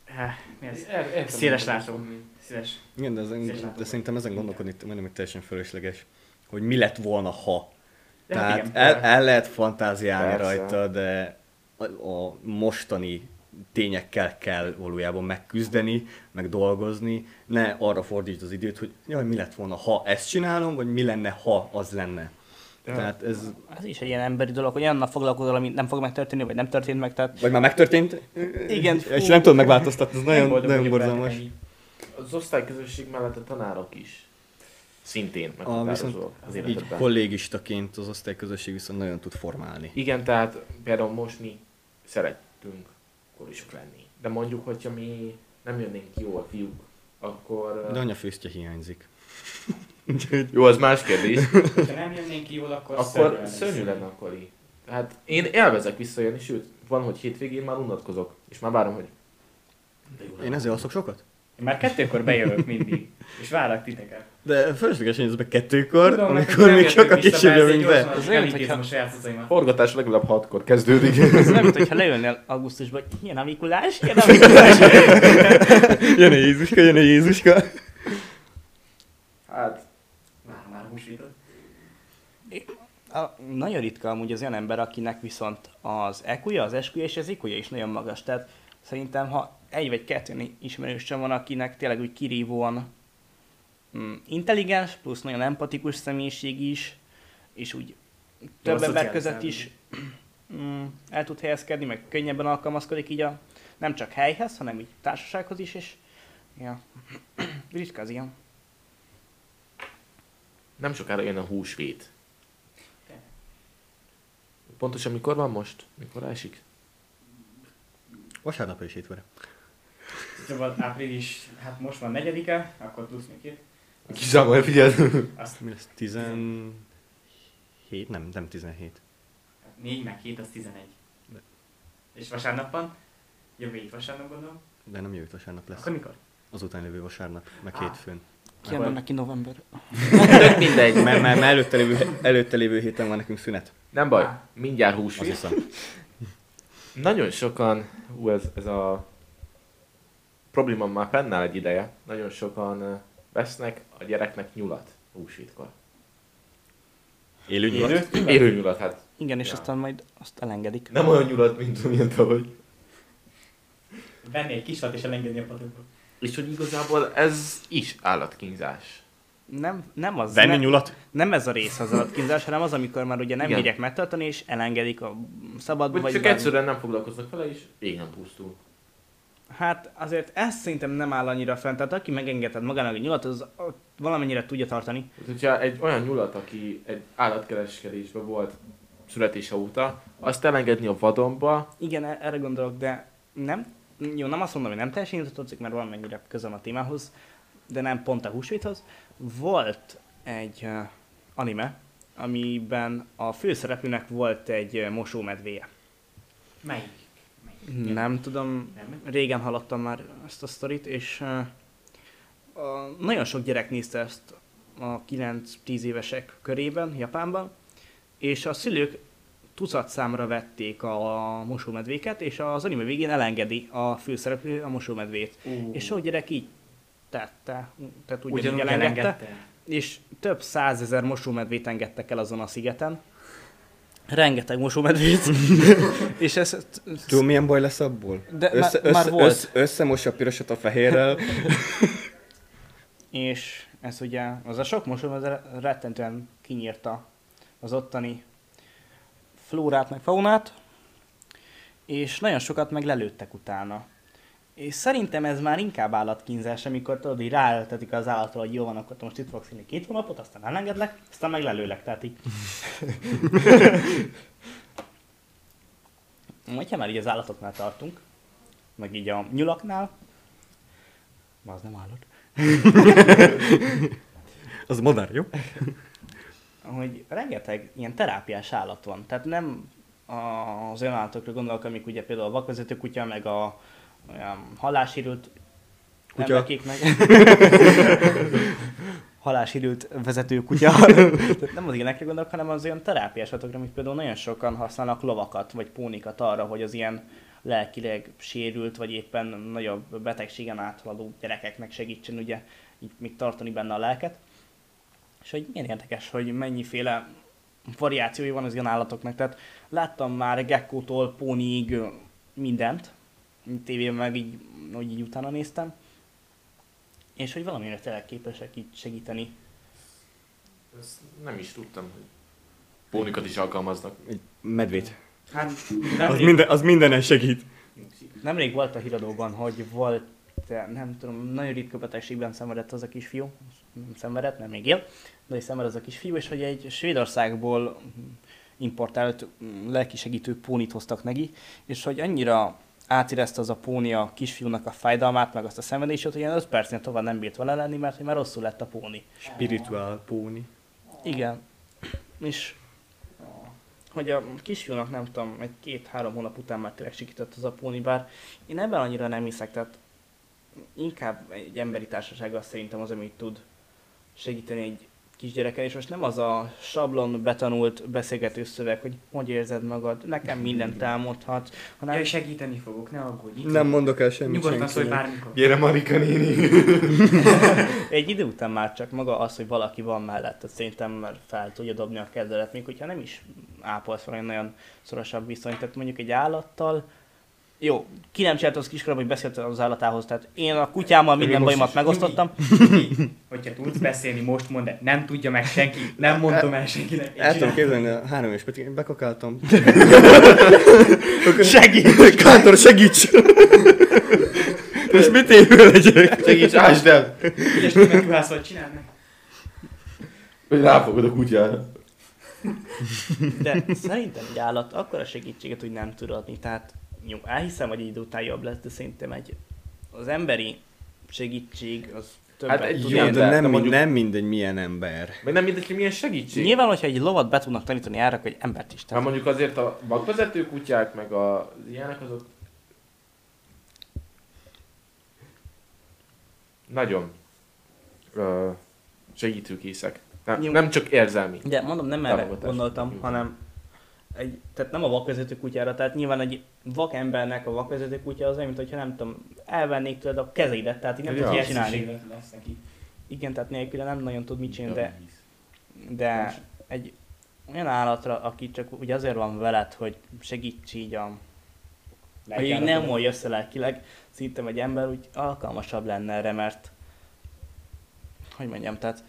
Mi ez? Értem, Széles hogy látó. mondani. Szíves. Igen, Széles de látókor. szerintem ezen gondolkodni majdnem, hogy teljesen fölösleges. Hogy mi lett volna, ha. Ja, Tehát igen. el lehet fantáziálni Persze. rajta, de a mostani tényekkel kell valójában megküzdeni, meg dolgozni. Ne arra fordítsd az időt, hogy jaj, mi lett volna, ha ezt csinálom, vagy mi lenne, ha az lenne. Ja. Tehát ez, Ez is egy ilyen emberi dolog, hogy annal foglalkozol, ami nem fog megtörténni, vagy nem történt meg, tehát vagy már megtörtént, igen, és nem tudod megváltoztatni, ez nagyon, boldog nagyon vagyok borzalmas. ennyi. Az osztályközösség mellett a tanárok is szintén Viszont meghatározóak az így életedben. kollégistaként az osztályközösség viszont nagyon tud formálni. Igen, tehát például most mi szerettünk korisok lenni. De mondjuk, hogyha mi nem jönnénk ki jól fiúk, akkor... De anyafőztje hiányzik. Jó, az más kérdés. Ha nem jönnénk ki jól, Akkor szörnyű lenne a kori. Tehát én élvezek visszajönni, sőt, van, hogy hétvégén már unatkozok. És már várom, hogy... De jó Én lenne. ezzel alszok sokat? Én már 2-kor bejövök mindig, és várlak titeket. De fölöslegesen jössz be 2-kor, Tudom, amikor nem még jöttök sokkal vissza, később persze, jövünk gyorsan be. Az olyan, elintézem hogyha- a saját cuccaimat. Forgatás legalább 6-kor kezdődik. ez nem, mintha leülnél augusztusban, hogy ilyen a Mikulás, ilyen a Mikulás. Jön a Jézuska. Hát, Várom már a húsvétot. Nagyon ritka amúgy az olyan ember, akinek viszont az EQ-ja, az SQ-ja és az IQ-ja is nagyon magas. Tehát szerintem, ha egy vagy kettő ismerősöm van, akinek tényleg úgy kirívóan intelligens, plusz nagyon empatikus személyiség is, és úgy több ember szociális között is el tud helyezkedni, meg könnyebben alkalmazkodik így a nem csak helyhez, hanem így társasághoz is, és ja, ritka az ilyen. nem sokára jön a húsvét. Pontosan mikor van most? Mikor esik? Vasárnap is hétfőre. Szóval április, hát most van 4-e, akkor plusz még 2. Kiszámolj, figyeld. Azt Mi lesz? 17? Nem 17. 4 meg 7 az 11. De- És vasárnap van? Jövő hét vasárnap gondolom. De nem jövő vasárnap lesz. Akkor mikor? Azután lévő vasárnap, meg Á. hétfőn. Kijön van neki november. Tök mindegy. Mert előtte lévő héten van nekünk szünet. Nem baj, Á. mindjárt Azt húsvét. hiszem. Nagyon sokan, ez a probléma már fennáll egy ideje, nagyon sokan vesznek a gyereknek nyulat húsvétkor. Élő nyulat? Élő nyulat, hát Igen, és Ja. aztán majd azt elengedik. nem olyan nyulat, mint amilyen tavaly. Venni egy kisvat és elengedni a padokba. És hogy igazából ez is állatkínzás. Nem az, Venni nem, nyulat? nem ez a rész az alatkínzás, hanem az, amikor már ugye nem Igen. bírják megtartani, és elengedik a szabadba, Vagy csak bármi. egyszerűen nem foglalkoznak vele, és ég nem pusztul. Hát azért ez szerintem nem áll annyira fent, tehát aki megengedhet magának egy nyulat, az valamennyire tudja tartani. Tehát, hogyha egy olyan nyulat, aki egy állatkereskedésben volt születése óta, azt elengedni a vadonba, Igen, erre gondolok, de nem, jó, nem azt mondom, hogy nem teljesen tartozik, mert valamennyire közel a témához, de nem pont a húsvéthoz. Volt egy anime, amiben a főszereplőnek volt egy mosómedvéje. Melyik? Nem tudom, Nem? régen hallottam már ezt a sztorit, és nagyon sok gyerek nézte ezt a 9-10 évesek körében, Japánban, és a szülők tucat számra vették a mosómedvéket, és az anime végén elengedi a főszereplő a mosómedvét. És sok gyerek így tette, tehát ugyanúgy Ugyanúgy elengedte, elengedte? és több százezer mosómedvét engedtek el azon a szigeten. Rengeteg mosómedvét. És ez Tudom, milyen baj lesz abból? De már volt. Összemossa a pirosat a fehérrel. És ez ugye, az a sok mosómedve rettentően kinyírta az ottani flórát meg faunát, és nagyon sokat meg lelőttek utána. És szerintem ez már inkább állatkínzás, amikor tudod, így ráeltetik az állatra, hogy jó van, akkor te most itt fogsz inni 2 hónapot, aztán elengedlek, aztán meg lelőlek, tehát így. Hogyha már így az állatoknál tartunk, meg így a nyulaknál, az nem állat, Az madár, jó? hogy rengeteg ilyen terápiás állat van. Tehát nem az olyan állatokra gondolok, amik ugye például a vakvezető kutya, meg a olyan hallássérült Kutya. emberkéknek. Hallássérült vezető kutya. Tehát nem az ilyenekre gondolok, hanem az olyan terápiás állatokra, amit például nagyon sokan használnak lovakat, vagy pónikat arra, hogy az ilyen lelkileg sérült, vagy éppen nagyobb betegségen áthaladó gyerekeknek segítsen ugye így még tartani benne a lelket. És hogy milyen érdekes, hogy mennyiféle variációi van az ilyen állatoknak. Tehát láttam már gekkótól póniig mindent, tévében meg így, hogy így utána néztem. És hogy valamire tényleg képesek így segíteni. Ezt nem is tudtam, hogy pónikat is alkalmaznak. Egy medvét. Hát Az mindenen segít. nemrég volt a híradóban, hogy volt, nem tudom, nagyon ritka betegségben szenvedett az a kisfiú. Nem szenvedett, nem még él, de is szenved az a kisfiú, és hogy egy Svédországból importált lelkisegítő pónit hoztak neki, és hogy annyira átérezte az a póni a kisfiúnak a fájdalmát, meg azt a szenvedését, hogy ilyen 5 percnél tovább nem bírt vele lenni, mert hogy már rosszul lett a póni. Spirituál póni. Igen. És hogy a kisfiúnak nem tudom, egy 2-3 hónap után már tényleg sikített az a póni, bár én ebben annyira nem hiszek, tehát inkább egy emberi társasággal szerintem az, amit tud segíteni egy kisgyereken, és most nem az a sablon betanult beszélgető szöveg, hogy érzed magad, nekem mindent elmondhat, hanem Ja, segíteni fogok, ne aggódj. Nem mondok el semmit Nyugodtan szólj senkinek. bármikor. Gyere Marika néni! egy idő után már csak maga az, hogy valaki van mellett, szerintem már fel tudja dobni a kezelet, még hogyha nem is ápolsz valami nagyon szorosabb viszonyt, tehát mondjuk egy állattal, jó, ki nem csinált az kiskoromban, hogy beszélt az állatához, tehát én a kutyámmal minden most bajomat is. megosztottam. Hogyha tudsz beszélni, most mondd, de nem tudja meg senki, nem mondom el senkinek. Én El tudom csinálom. képzelni a 3 éves Peti, bekakáltam. Segít! Kántor, segíts! Most mit évő legyek? Segíts, ásd el! Ügyes megkühászol, csináld meg. Hogy ráfogod a kutyára. De szerintem egy állat akkora segítséget úgy nem tud adni, tehát jó, elhiszem, hogy egy idő után jobb lesz, de szerintem az emberi segítség az többet Hát egy tud jó, Jó, érni. de de nem, mondjuk- nem mindegy milyen ember. Meg nem mindegy, hogy milyen segítség. Nyilván, hogyha egy lovat be tudnak tanítani arra, hogy embert is. Hát Tehát mondjuk azért a vakvezető kutyák, meg az ilyenek azok nagyon segítőkészek. Jó. Nem csak érzelmi. de mondom, nem erre támogatás. gondoltam, hanem tehát nem a vakvezető kutyára, tehát nyilván egy vak embernek a vakvezető kutya az olyan, mint hogyha nem tudom, elvennék tőled a kezeidet, tehát így nem Ja. tudsz Ilyen mit csinálni. szükséglet lesz neki. Igen, tehát nélküle nem nagyon tud mit csinálni, de egy olyan állatra, aki csak ugye azért van veled, hogy segíts így hogy így nem molj össze lelkileg, szerintem egy ember úgy alkalmasabb lenne erre, mert hogy mondjam, tehát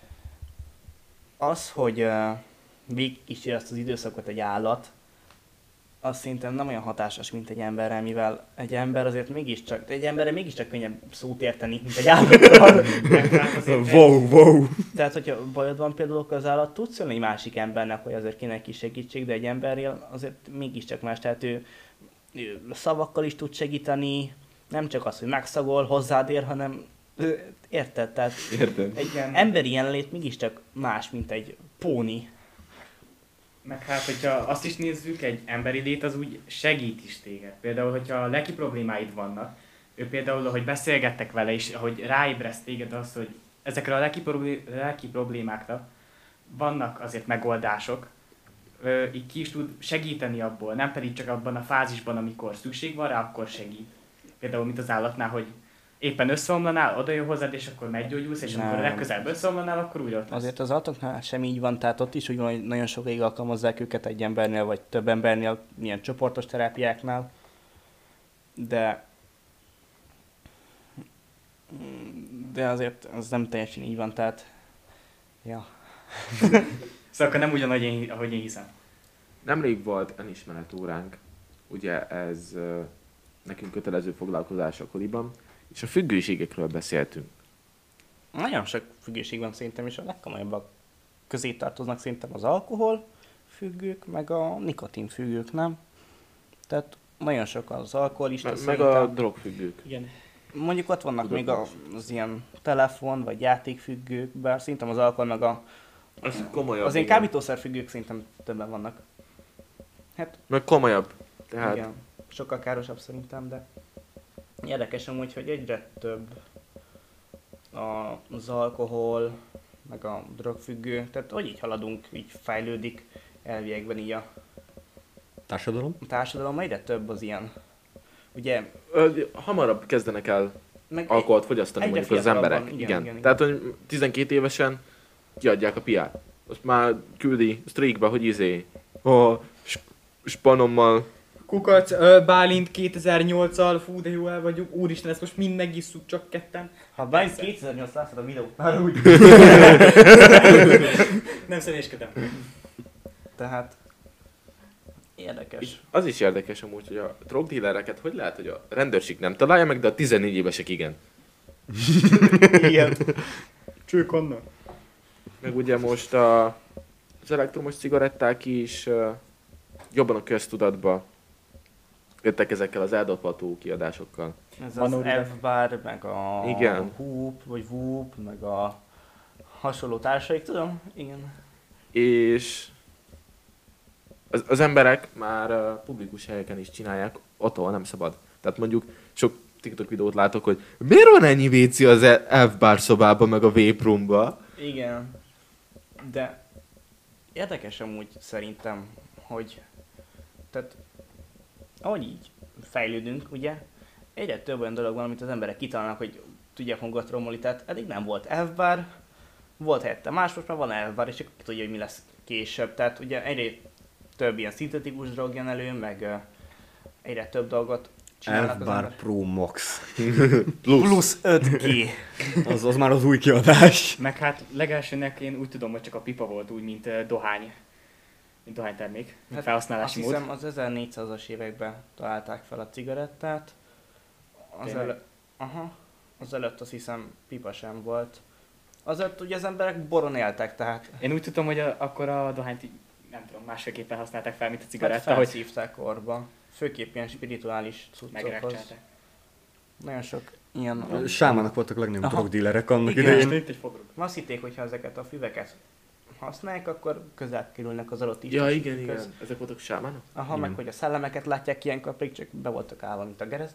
az, hogy végigkísér ezt az időszakot egy állat, az szerintem nem olyan hatásos, mint egy emberre, mivel egy ember azért mégiscsak, egy emberre mégiscsak könnyebb szót érteni, mint egy állattal. Wow. Tehát, hogyha bajod van például, akkor az állat tudsz szólni egy másik embernek, hogy azért kéne neki segítség, de egy emberrel azért mégiscsak más, tehát ő szavakkal is tud segíteni, nem csak az, hogy megszagol, hozzád ér, hanem érted? Tehát Érted? egy Igen. emberi jelenlét mégiscsak más, mint egy póni. Meg hát, hogyha azt is nézzük, egy emberi lét az úgy segít is téged. Például, hogyha lelki problémáid vannak, ő például, hogy beszélgettek vele, és hogy ráébreszt téged az, hogy ezekre a lelki problémákra vannak azért megoldások, így ki is tud segíteni abból, nem pedig csak abban a fázisban, amikor szükség van rá, akkor segít. Például, mint az állatnál, hogy éppen összeomlanál, oda jön hozzád, és akkor meggyógyulsz, és Nem. amikor legközelebb összeomlanál, akkor újra ott lesz. Azért az állatoknál sem így van, tehát ott is úgy van, hogy nagyon sokáig alkalmazzák őket egy embernél, vagy több embernél, ilyen csoportos terápiáknál, de azért az nem teljesen így van, tehát ja. Szóval akkor nem ugyanúgy, ahogy én hiszem. Nemrég volt önismeret óránk, ugye ez nekünk kötelező foglalkozás akkoriban, és a függőségekről beszéltünk. Nagyon sok függőség van szerintem, és a legkomolyabbak közé tartoznak szerintem az alkohol függők, meg a nikotin függők, nem? Tehát nagyon sok az alkoholista Meg szerintem. a drogfüggők. Igen. Mondjuk ott vannak Tudok még az ilyen telefon vagy játékfüggők, bár szerintem az alkohol meg Az komolyabb. az ilyen igen. kábítószerfüggők szerintem többen vannak. Hát Meg komolyabb. Tehát igen, sokkal károsabb szerintem, de érdekes amúgy, hogy egyre több az alkohol, meg a drogfüggő, tehát hogy így haladunk, így fejlődik elviekben így a Társadalom? társadalom, egyre több az ilyen ugye Hamarabb kezdenek el meg alkoholt fogyasztani egyre mondjuk az fiatalabban, emberek. igen. Tehát, hogy 12 évesen kiadják a piát. Most már küldi streakbe, hogy a spanommal. Kukac, Bálint 2008-al, fú de jó el vagyunk, úristen, ezt most mind megisszuk csak ketten. ha bár 2008 láttad a videót, már úgy. Nem személyeskedem. Tehát érdekes. Az is érdekes amúgy, hogy a drogdílereket hogy lehet, hogy a rendőrség nem találja meg, de a 14 évesek igen. Igen. Csők Anna. Meg ugye most az elektromos cigaretták is jobban a köztudatba jöttek ezekkel az eldobható kiadásokkal. Ez Van az úr, F-bar, meg a Igen. Whoop, vagy Whoop, meg a hasonló társaik, tudom? Igen. És az emberek már publikus helyeken is csinálják, ott, ahol nem szabad. Tehát mondjuk sok TikTok videót látok, hogy miért van ennyi WC az F-bar szobában, meg a vape roomba? Igen. De érdekes amúgy szerintem, hogy tehát ahogy így fejlődünk, ugye, egyre több olyan dolog van, amit az emberek kitalálnak, hogy tudják magukat romolni, tehát eddig nem volt F-bar, volt helyette más, most már van F-bar, és akkor ki tudja, hogy mi lesz később. Tehát ugye egyre több ilyen szintetikus drog jön elő, meg egyre több dolgot csinálnak az F-Bar emberek. Pro Max. Plusz 5G. Az már az új kiadás. Meg hát legelsőnek én úgy tudom, hogy csak a pipa volt úgy, mint dohány. Mint dohánytermék, mint Hát felhasználási azt mód. hiszem az 1400-as években találták fel a cigarettát. Tényleg? Az előtt azt hiszem pipa sem volt. Azért ugye az emberek boron éltek, tehát Én úgy tudom, hogy akkor a dohányt így, nem tudom, másfélképpen használták fel, mint a hát cigaretta, hogy felszívták orba. Főképp ilyen spirituális cuccokhoz. megrákcsálták. Nagyon sok ilyen... Sámának voltak a legnagyobb Aha. drogdílerek annak Igen. idején. Most itt egy fogrug. Azt hitték, hogy ha ezeket a füveket használják, akkor közel kerülnek az adott Ja, Istenséghez. igen. Ezek voltak sámánok? Aha, Igen. meg hogy a szellemeket látják ilyenkor, pedig csak be voltak állva, mint a gereszt.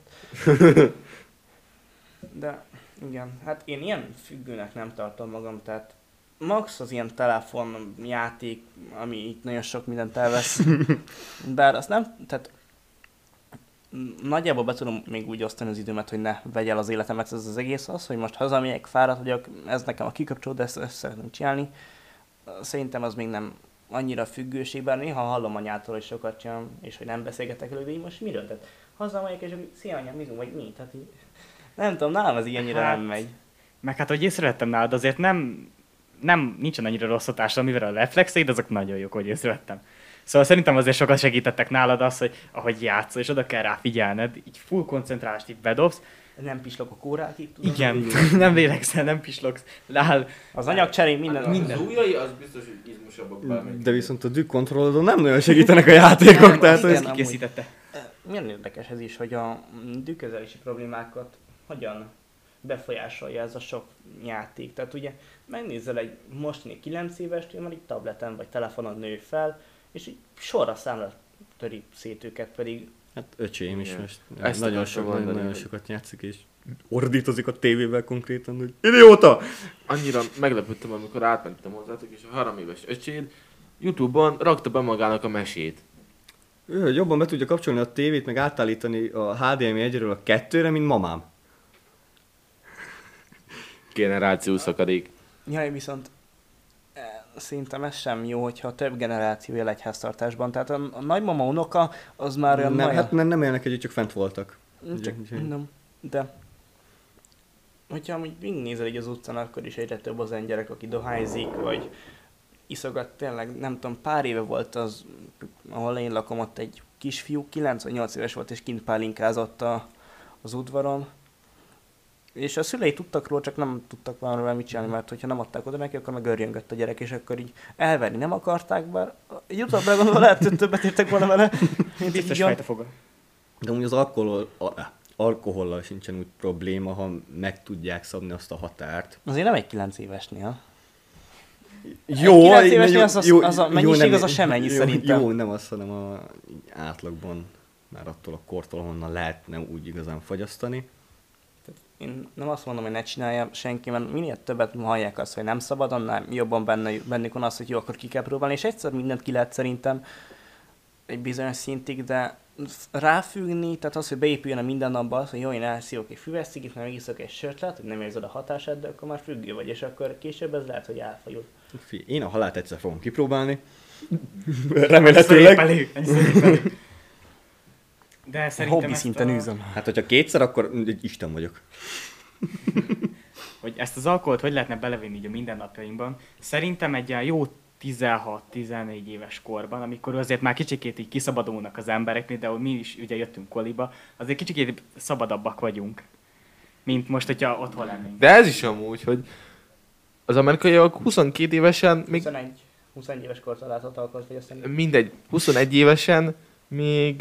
De igen, hát én ilyen függőnek nem tartom magam, tehát max az ilyen telefonjáték, ami itt nagyon sok mindent elvesz. Bár azt nem, tehát nagyjából be tudom még úgy osztani az időmet, hogy ne vegye el az életemet ez az egész az, hogy most hazamegyek, fáradt vagyok, ez nekem a kikapcsoló, de ezt szeretném csinálni. Szerintem az még nem annyira függőség, bár néha hallom anyától, hogy sokat csinálom, és hogy nem beszélgetek elő, de így most miről? Tehát hazamegyek, és akkor szia anyám, mizunk, vagy mi? Tehát így, nem tudom, nálam ez így annyira Hát, nem megy. Meg hát, hogy észrevettem nálad, azért nincsen annyira rossz hatásra, mivel a reflexeid, azok nagyon jók, hogy észrevettem. Szóval szerintem azért sokat segítettek nálad az, hogy ahogy játszol, és oda kell rá figyelned, így full koncentrálást így bedobsz. Nem pislok a kórát itt, tudom. Igen, nem lélegzel, nem pislogsz, leáll. Az anyagcseré minden. Az ujjai az biztos, hogy izmosabbak bármelyik. De viszont a dűkontrollodon nem nagyon segítenek a játékok, Nem, tehát igen. hogy... Ezt kikészítette. Milyen érdekes ez is, hogy a dűkezelési problémákat hogyan befolyásolja ez a sok játék. Tehát ugye megnézel egy mostani 9 évestől, már egy tableten vagy telefonon nő fel, és így sorra számra töri szét őket, pedig Hát öcsém is Igen. most Ezt nagyon, akartam mondani, nagyon hogy- sokat játszik, és ordítozik a tévével konkrétan, hogy idióta! Annyira meglepődtem, amikor átmentem hozzátok, és a 3 éves öcséd YouTube-on rakta be magának a mesét. Ő, hogy jobban be tudja kapcsolni a tévét, meg átállítani a HDMI 1-ről a 2-re, mint mamám. Generáció szakadék. jaj, viszont szerintem ez sem jó, hogyha több generáció él egy háztartásban. Tehát a nagymama unoka az már olyan Nem, maja. hát nem élnek együtt, csak fent voltak. Csak, Úgyhogy- nem, de hogyha amúgy végignézel így az utcán, akkor is egyre több az olyan gyerek, aki dohányzik, vagy iszogat, tényleg, nem tudom, pár éve volt az, ahol én lakom, ott egy kisfiú, 98 éves volt, és kint pálinkázott az udvaron. És a szülei tudtak róla, csak nem tudtak valamivel mit csinálni, mert hogyha nem adták oda neki, akkor meg örjöngött a gyerek, és akkor így elverni nem akarták, bár egy utóbbra gondolva lehet, hogy többet értek volna vele, mint Biztos így fejte foga. De úgy az alkohollal sincsen úgy probléma, ha meg tudják szabni azt a határt. Azért nem egy 9 évesnél. Jó, 9 évesnél az a mennyiség az a semennyi jó, szerintem. Jó, nem az, hanem így átlagban már attól a kortól, honnan lehetne úgy igazán fogyasztani. Én nem azt mondom, hogy ne csinálja senki, mert minél többet hallják azt, hogy nem szabad, annál jobban bennük van az, hogy jó, akkor ki kell próbálni, és egyszer mindent ki lehet szerintem. egy bizonyos szintig, de ráfüggni, tehát az, hogy beépüljön a mindennapba az, hogy jó, én elszívok egy füves cigit, meg megiszok egy sört, lehet, hogy nem érzed a hatását, de akkor már függő vagy, és akkor később ez lehet, hogy elfajul. Én a halált egyszer fogom kipróbálni. Remélhetőleg. De szerintem Hobbi szinten űzöm. Hát, hogyha kétszer, akkor Isten vagyok. hogy ezt az alkoholt hogy lehetne belevinni így a mindennapjainkban. Szerintem egy ilyen jó 16-14 éves korban, amikor azért már kicsikét így kiszabadulnak az emberek, például mi is ugye jöttünk koliba, azért kicsikét szabadabbak vagyunk, mint most, hogyha otthon lennénk. De ez is amúgy, hogy az amerikaiak 22 évesen, még 21 éves kortól látott alkoholt, vagy azt mondani. mindegy, 21 évesen még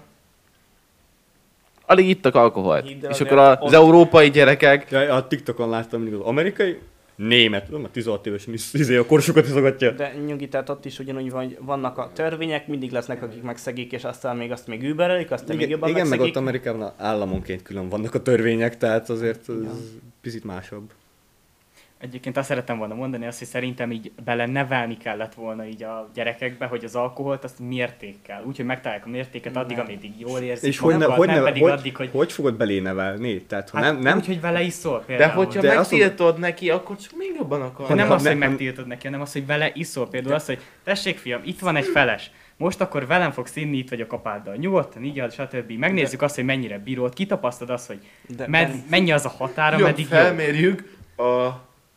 alig ittak alkoholt. Hidd el, És azért akkor az ott- európai gyerekek, Ja, a TikTokon láttam mindig az amerikai, német, tudom, a 16 évesen a korsokat iszogatja. De nyugi, tehát ott is ugyanúgy vannak a törvények, mindig lesznek, akik megszegik, és aztán még azt még überelik, aztán még jobban Igen, meg megszegik. ott Amerikában államonként külön vannak a törvények, tehát azért ez picit másabb. Egyébként azt szerettem volna mondani, azt, hogy szerintem így bele nevelni kellett volna így a gyerekekbe, hogy az alkoholt azt mértékkel. Úgyhogy megtalálják a mértéket addig, Nem. ameddig jól érzik És hogy, magukat, nem pedig addig, hogy fogod belénevelni? Tehát ha hát nem, úgy, hogy vele iszol de például. hogyha De azt megtiltod neki, akkor csak még jobban akar. De nem Ha az, hogy nem- megtiltod neki, hanem az, hogy vele iszol. Például az, hogy tessék fiam, itt van egy feles. Most akkor velem fogsz inni, itt vagy a kapáddal. Nyugodtan, így, stb. Megnézzük azt, hogy mennyire bírod, kitapasztod azt, hogy De mennyi az a határa, Jó, meddig jó. felmérjük a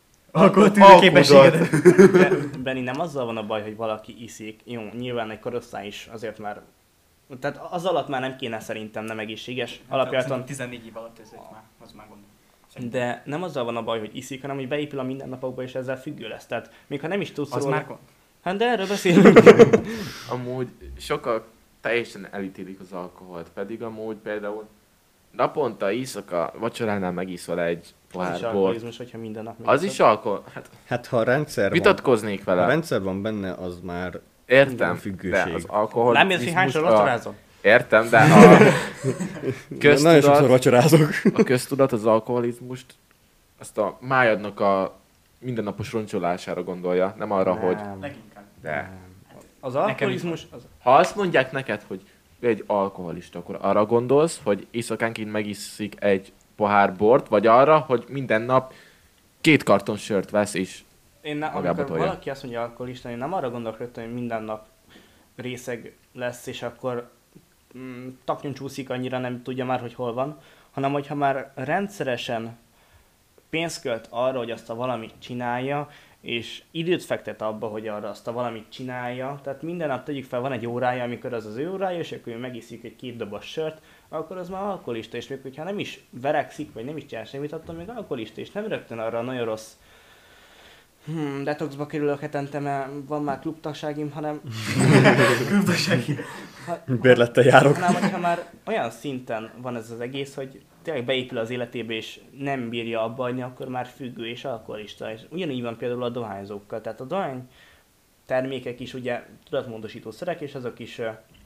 Alkoholtűrőképességedet. De Benni, nem azzal van a baj, hogy valaki iszik. Jó, nyilván egy korosztály is azért már... Tehát az alatt már nem kéne szerintem nem egészséges. Alapjáton. 14 év alatt ez már, az már gond. De nem azzal van a baj, hogy iszik, hanem hogy beépül a mindennapokba, és ezzel függő lesz. Tehát még ha nem is tudsz Az róla... már gond. Hát de erről beszélünk. Amúgy sokkal teljesen elítélik az alkoholt, pedig amúgy például naponta iszok vacsoránál megiszol egy Az is pohár bort. alkoholizmus, hogyha minden nap Az is alkohol? Hát Hát ha a rendszer vitatkoznék van, ha a vele. rendszer van benne, az már Értem, függőség. de az alkohol... Nem érsz, hogy hányszor vacsorázol? Értem, de a nagyon sokszor köztudat, vacsorázok. a köztudat az alkoholizmust azt a májadnak a mindennapos roncsolására gondolja, nem arra, hogy Nem. Leginkább. de. Az alkoholizmus... Az... Ha azt mondják neked, hogy ő egy alkoholista, akkor arra gondolsz, hogy éjszakánként megiszik egy pohár bort, vagy arra, hogy minden nap 2 karton sört vesz, és magába Amikor tolja. valaki azt mondja alkoholista, én nem arra gondolok rögtön, hogy minden nap részeg lesz, és akkor taknyon csúszik, annyira nem tudja már, hogy hol van, hanem hogyha már rendszeresen pénzt költ arra, hogy azt a valamit csinálja, és időt fektet abba, hogy arra azt a valamit csinálja. Tehát minden nap tegyük fel, van egy órája, amikor az az ő órája, és akkor ő megiszik egy 2 doboz sört, akkor az már alkoholista, és még hogyha nem is verekszik, vagy nem is csinál semmit, attól még alkoholista, és nem rögtön arra a nagyon rossz detoxba kerülök hetente, mert van már klubtagságim, hanem... Bérlettel járok. Hanem, hogyha már olyan szinten van ez az egész, hogy tényleg beépül az életébe, és nem bírja abba hagyni, akkor már függő és alkoholista. És ugyanígy van például a dohányzókkal. Tehát a dohány termékek is ugye tudatmódosító szerek, és azok is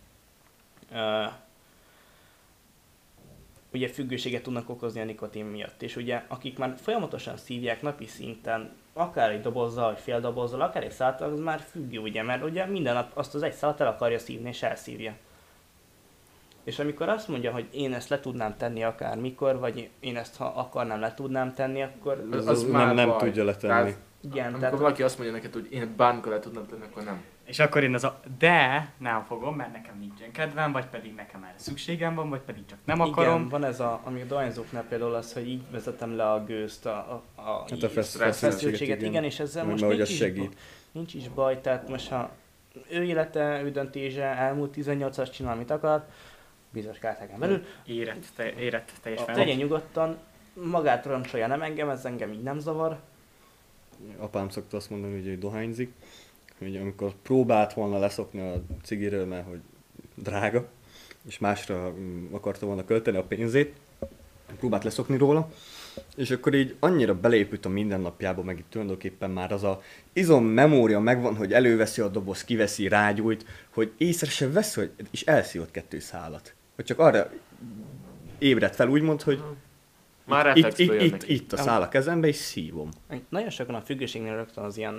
ugye függőséget tudnak okozni a nikotin miatt. És ugye akik már folyamatosan szívják napi szinten, akár egy dobozzal, vagy fél dobozzal, akár egy szálltal, az már függő, ugye, mert ugye minden nap azt az egy szállat el akarja szívni, és elszívja. És amikor azt mondja, hogy én ezt le tudnám tenni akár mikor, vagy én ezt ha akarnám le tudnám tenni, akkor Az nem baj. tudja letenni. Tehát, igen, amikor tehát valaki azt mondja neked, hogy én bármikor le tudnám tenni, akkor nem. És akkor én de nem fogom, mert nekem nincsen kedvem, vagy pedig nekem erre szükségem van, vagy pedig csak nem akarom. igen, van ez ami a dohányzóknál például az, hogy így vezetem le a gőzt, Hát a feszültséget, igen, és ezzel most hogy nincs az is, segít. nincs is baj, tehát most ha ő élete, ő döntése, elmúlt 18-as csinál, amit akar, bizonyos kártyákon belül, Érett teljes tegyen felelősség. nyugodtan, magát roncsolja, nem engem, ez engem így nem zavar. Apám szokta azt mondani, hogy ő dohányzik, hogy amikor próbált volna leszokni a cigiről, mert hogy drága, és másra akarta volna költeni a pénzét, próbált leszokni róla, és akkor így annyira beleépült a mindennapjába, meg itt tulajdonképpen már az a izom memória megvan, hogy előveszi a doboz, kiveszi, rágyújt, hogy észre sem vesz, hogy és elszívott 2 szálat. Hogy csak arra ébredt fel úgymond, hogy Már reflexből jön neki. itt a szál a kezembe, és szívom. Nagyon sokan a függőségnél rögtön az ilyen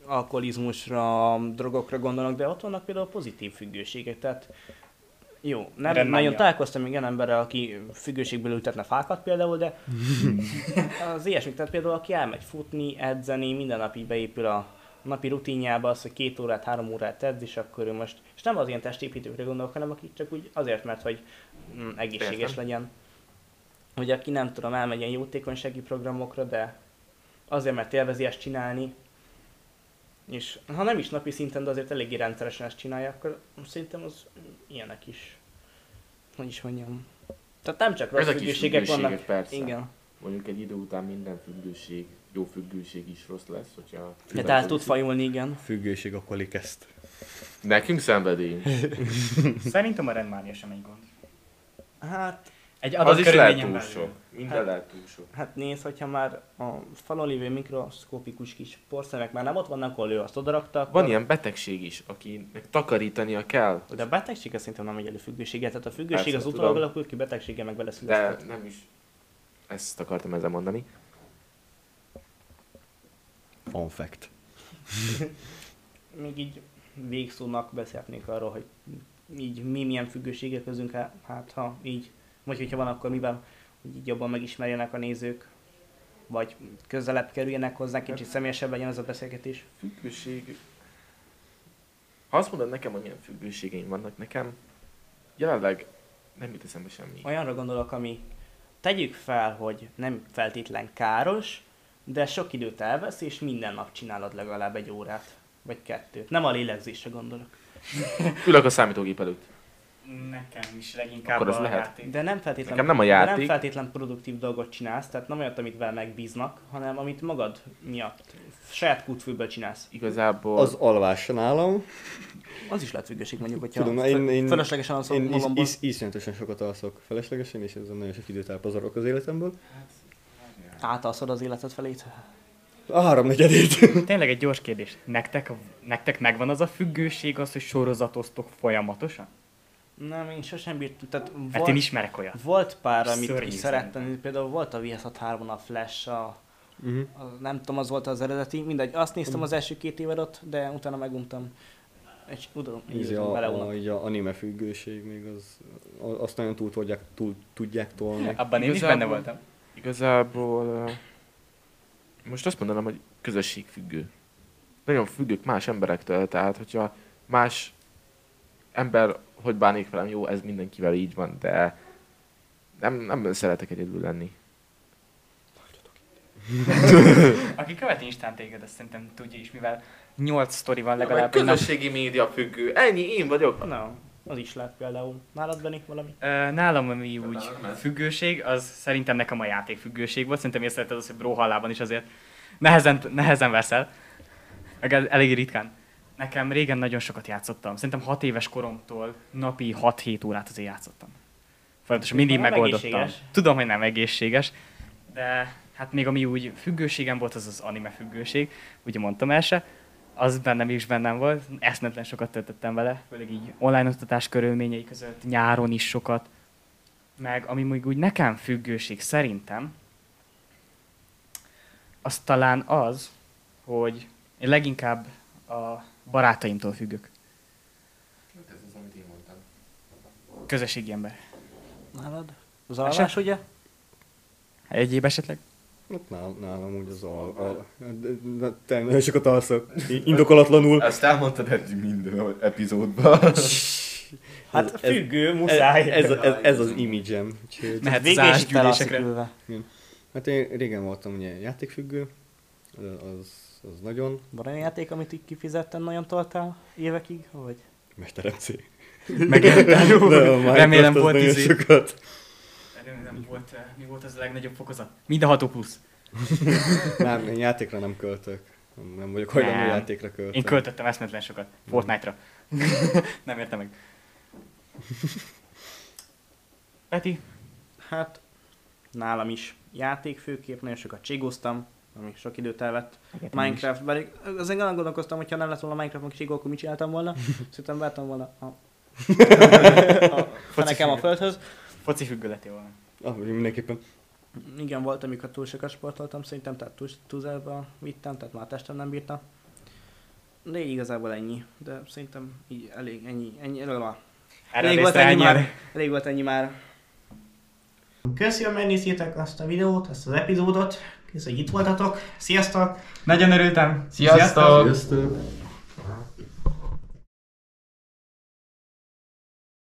alkoholizmusra, drogokra gondolnak, de ott vannak például pozitív függőségek, tehát jó, nem Rendmánia. nagyon találkoztam még olyan emberrel, aki függőségből ültetne fákat például, de az ilyesmik, tehát például aki elmegy futni, edzeni, minden nap így beépül a napi rutinjába az, hogy 2 órát, 3 órát edz, és akkor ő most, és nem az ilyen testépítőkre gondolok, hanem aki csak úgy azért, mert hogy egészséges Értem. legyen. Hogy aki nem tudom, elmegy ilyen jótékonysági programokra, de azért, mert élvezi ezt csinálni, és ha nem is napi szinten, de azért eléggé rendszeresen ezt csinálja, akkor szerintem az ilyenek is. Hogy is mondjam. Tehát nem csak rossz Ezek is függőségek vannak. függőségek, persze. Igen. Mondjuk egy idő után minden függőség, jó függőség is rossz lesz, hogyha... De el tud fajulni, igen. Függőség a kolikeszt. Nekünk szenvedély. Szerintem a rendmánia sem egy gond. Hát, Egy Az adott is lehet körülményen túl belül. sok. Minden Hát- lehet túl sok. hát nézd, hogyha már a falon lévő mikroszkópikus kis porszemek már nem ott vannak, ahol ő azt odarakta, akkor... Van ilyen betegség is, akinek takarítania kell. De a betegség az szerintem nem egy függősége, tehát a függőség Persze, az utólag tudom. alakult ki, betegsége meg De beleszületett. nem is ezt akartam ezzel mondani. Fun fact. Még így végszónak beszélhetnék arról, hogy így mi milyen függőségek közünk, hát ha így, vagy hogyha van, akkor miben, hogy így jobban megismerjenek a nézők, vagy közelebb kerüljenek hozzá, kicsit személyesebb legyen ez a beszélgetés. Függőség... Ha azt mondod nekem, hogy milyen függőségeim vannak nekem, jelenleg nem jut eszembe semmi. Olyanra gondolok, ami tegyük fel, hogy nem feltétlen káros, de sok időt elvesz, és minden nap csinálod legalább 1 órát, vagy 2. Nem a lélegzésre gondolok. Ülök a számítógép előtt. Nekem is leginkább Akkor az a lehet. játék. De nem feltétlen, Nekem nem a de játék. nem feltétlen produktív dolgot csinálsz, tehát nem olyat, amit vele megbíznak, hanem amit magad miatt, saját kútfőből csinálsz. Igazából... Az alvás nálam. Az is lehet függőség mondjuk, hogyha Tudom, én fölöslegesen alszol Én magamból. iszonyatosan sokat alszok feleslegesen, és ezzel nagyon sok időt elpazarok az életemből. Átalszod az életed felét. A 3/4-ét. Tényleg egy gyors kérdés. Nektek megvan az a függőség, az, hogy sorozatoztok folyamatosan? Nem, én sosem bírtam. Tehát Mert én ismerek olyat. volt pár, amit Szörnyű is szerettem. Például volt a VS63-on a Flash, nem tudom, az volt az eredeti. Mindegy, azt néztem az első 2 évadot, de utána meguntam. És tudom, Így így a anime függőség még azt nagyon túl tudják tolni. Abban én is Igazából- benne voltam. Igazából... Most azt mondanám, hogy közösségfüggő. Nagyon függők más emberektől, tehát hogyha más ember hogy bánik velem, jó, ez mindenkivel így van, de nem szeretek egyedül lenni. Aki követi Instán téged, azt szerintem tudja is, mivel 8 sztori van Legalább legalább. egy nap. közösségi média függő. Ennyi, én vagyok. Na, az is lehet például. Nálad Benni valami? Nálam ami úgy Nálam ez. függőség, az szerintem nekem a játékfüggőség volt. Szerintem észrevetted az, hogy Brawlhallában is azért nehezen veszel. Elég ritkán. Nekem régen nagyon sokat játszottam. Szerintem 6 éves koromtól napi 6-7 órát azért játszottam. Folyamatosan mindig Nem megoldottam. egészséges. Tudom, hogy nem egészséges, de hát még ami úgy függőségem volt, az az anime függőség. Ugye mondtam el se. Az bennem is bennem volt. Eszmetlen sokat töltöttem vele, főleg így online oktatás körülményei között, nyáron is sokat. Meg ami még úgy nekem függőség szerintem, az talán az, hogy én leginkább a barátaimtól függök. Ez az, amit én mondtam. Közösségi ember. Nálad? Az alvás, ugye? Egyéb esetleg? Hát nálam úgy az te nagyon sokat alszok. Indokolatlanul. Ezt elmondtad eddig minden epizódban. Hát függő, muszáj. Ez az image-em. Úgyhogy- Mehet Végig is felalszik zásgyűlésekre. ülve. Hát én régen voltam ugye játékfüggő. Az nagyon Van olyan játék, amit így kifizetten nagyon toltál évekig? Vagy? Mesterem C. Megjelent. De a Minecraft Remélem az volt nagyon izé. sokat. Remélem volt, mi volt az a legnagyobb fokozat? Mind a 6 plusz. Nem, én játékra nem költök. Nem vagyok hajlandó Nem. játékra költeni. Én költöttem eszmetlen sokat. Fortnite-ra. Nem értem meg. Peti? Hát, nálam is játék főképp, nagyon sokat csigoztam, ami sok időt elvett. Minecraft, bár azért gondolkoztam, hogyha nem lett volna Minecraft meg csigó, akkor mit csináltam volna? Szerintem vártam volna a nekem a földhöz. Foci függő lettél volna. Mindenképpen. Igen, volt, amikor túl sokat sportoltam szerintem, tehát túlzásba vittem, tehát már a testem nem bírta. De igazából ennyi. De szerintem így elég, ennyi. Erre Elég volt részre ennyi ennyi. már. Elég volt ennyi már. Köszi, hogy megnéztétek azt a videót, ezt az epizódot. Köszi, hogy itt voltatok. Sziasztok! Nagyon örültem. Sziasztok! Sziasztok!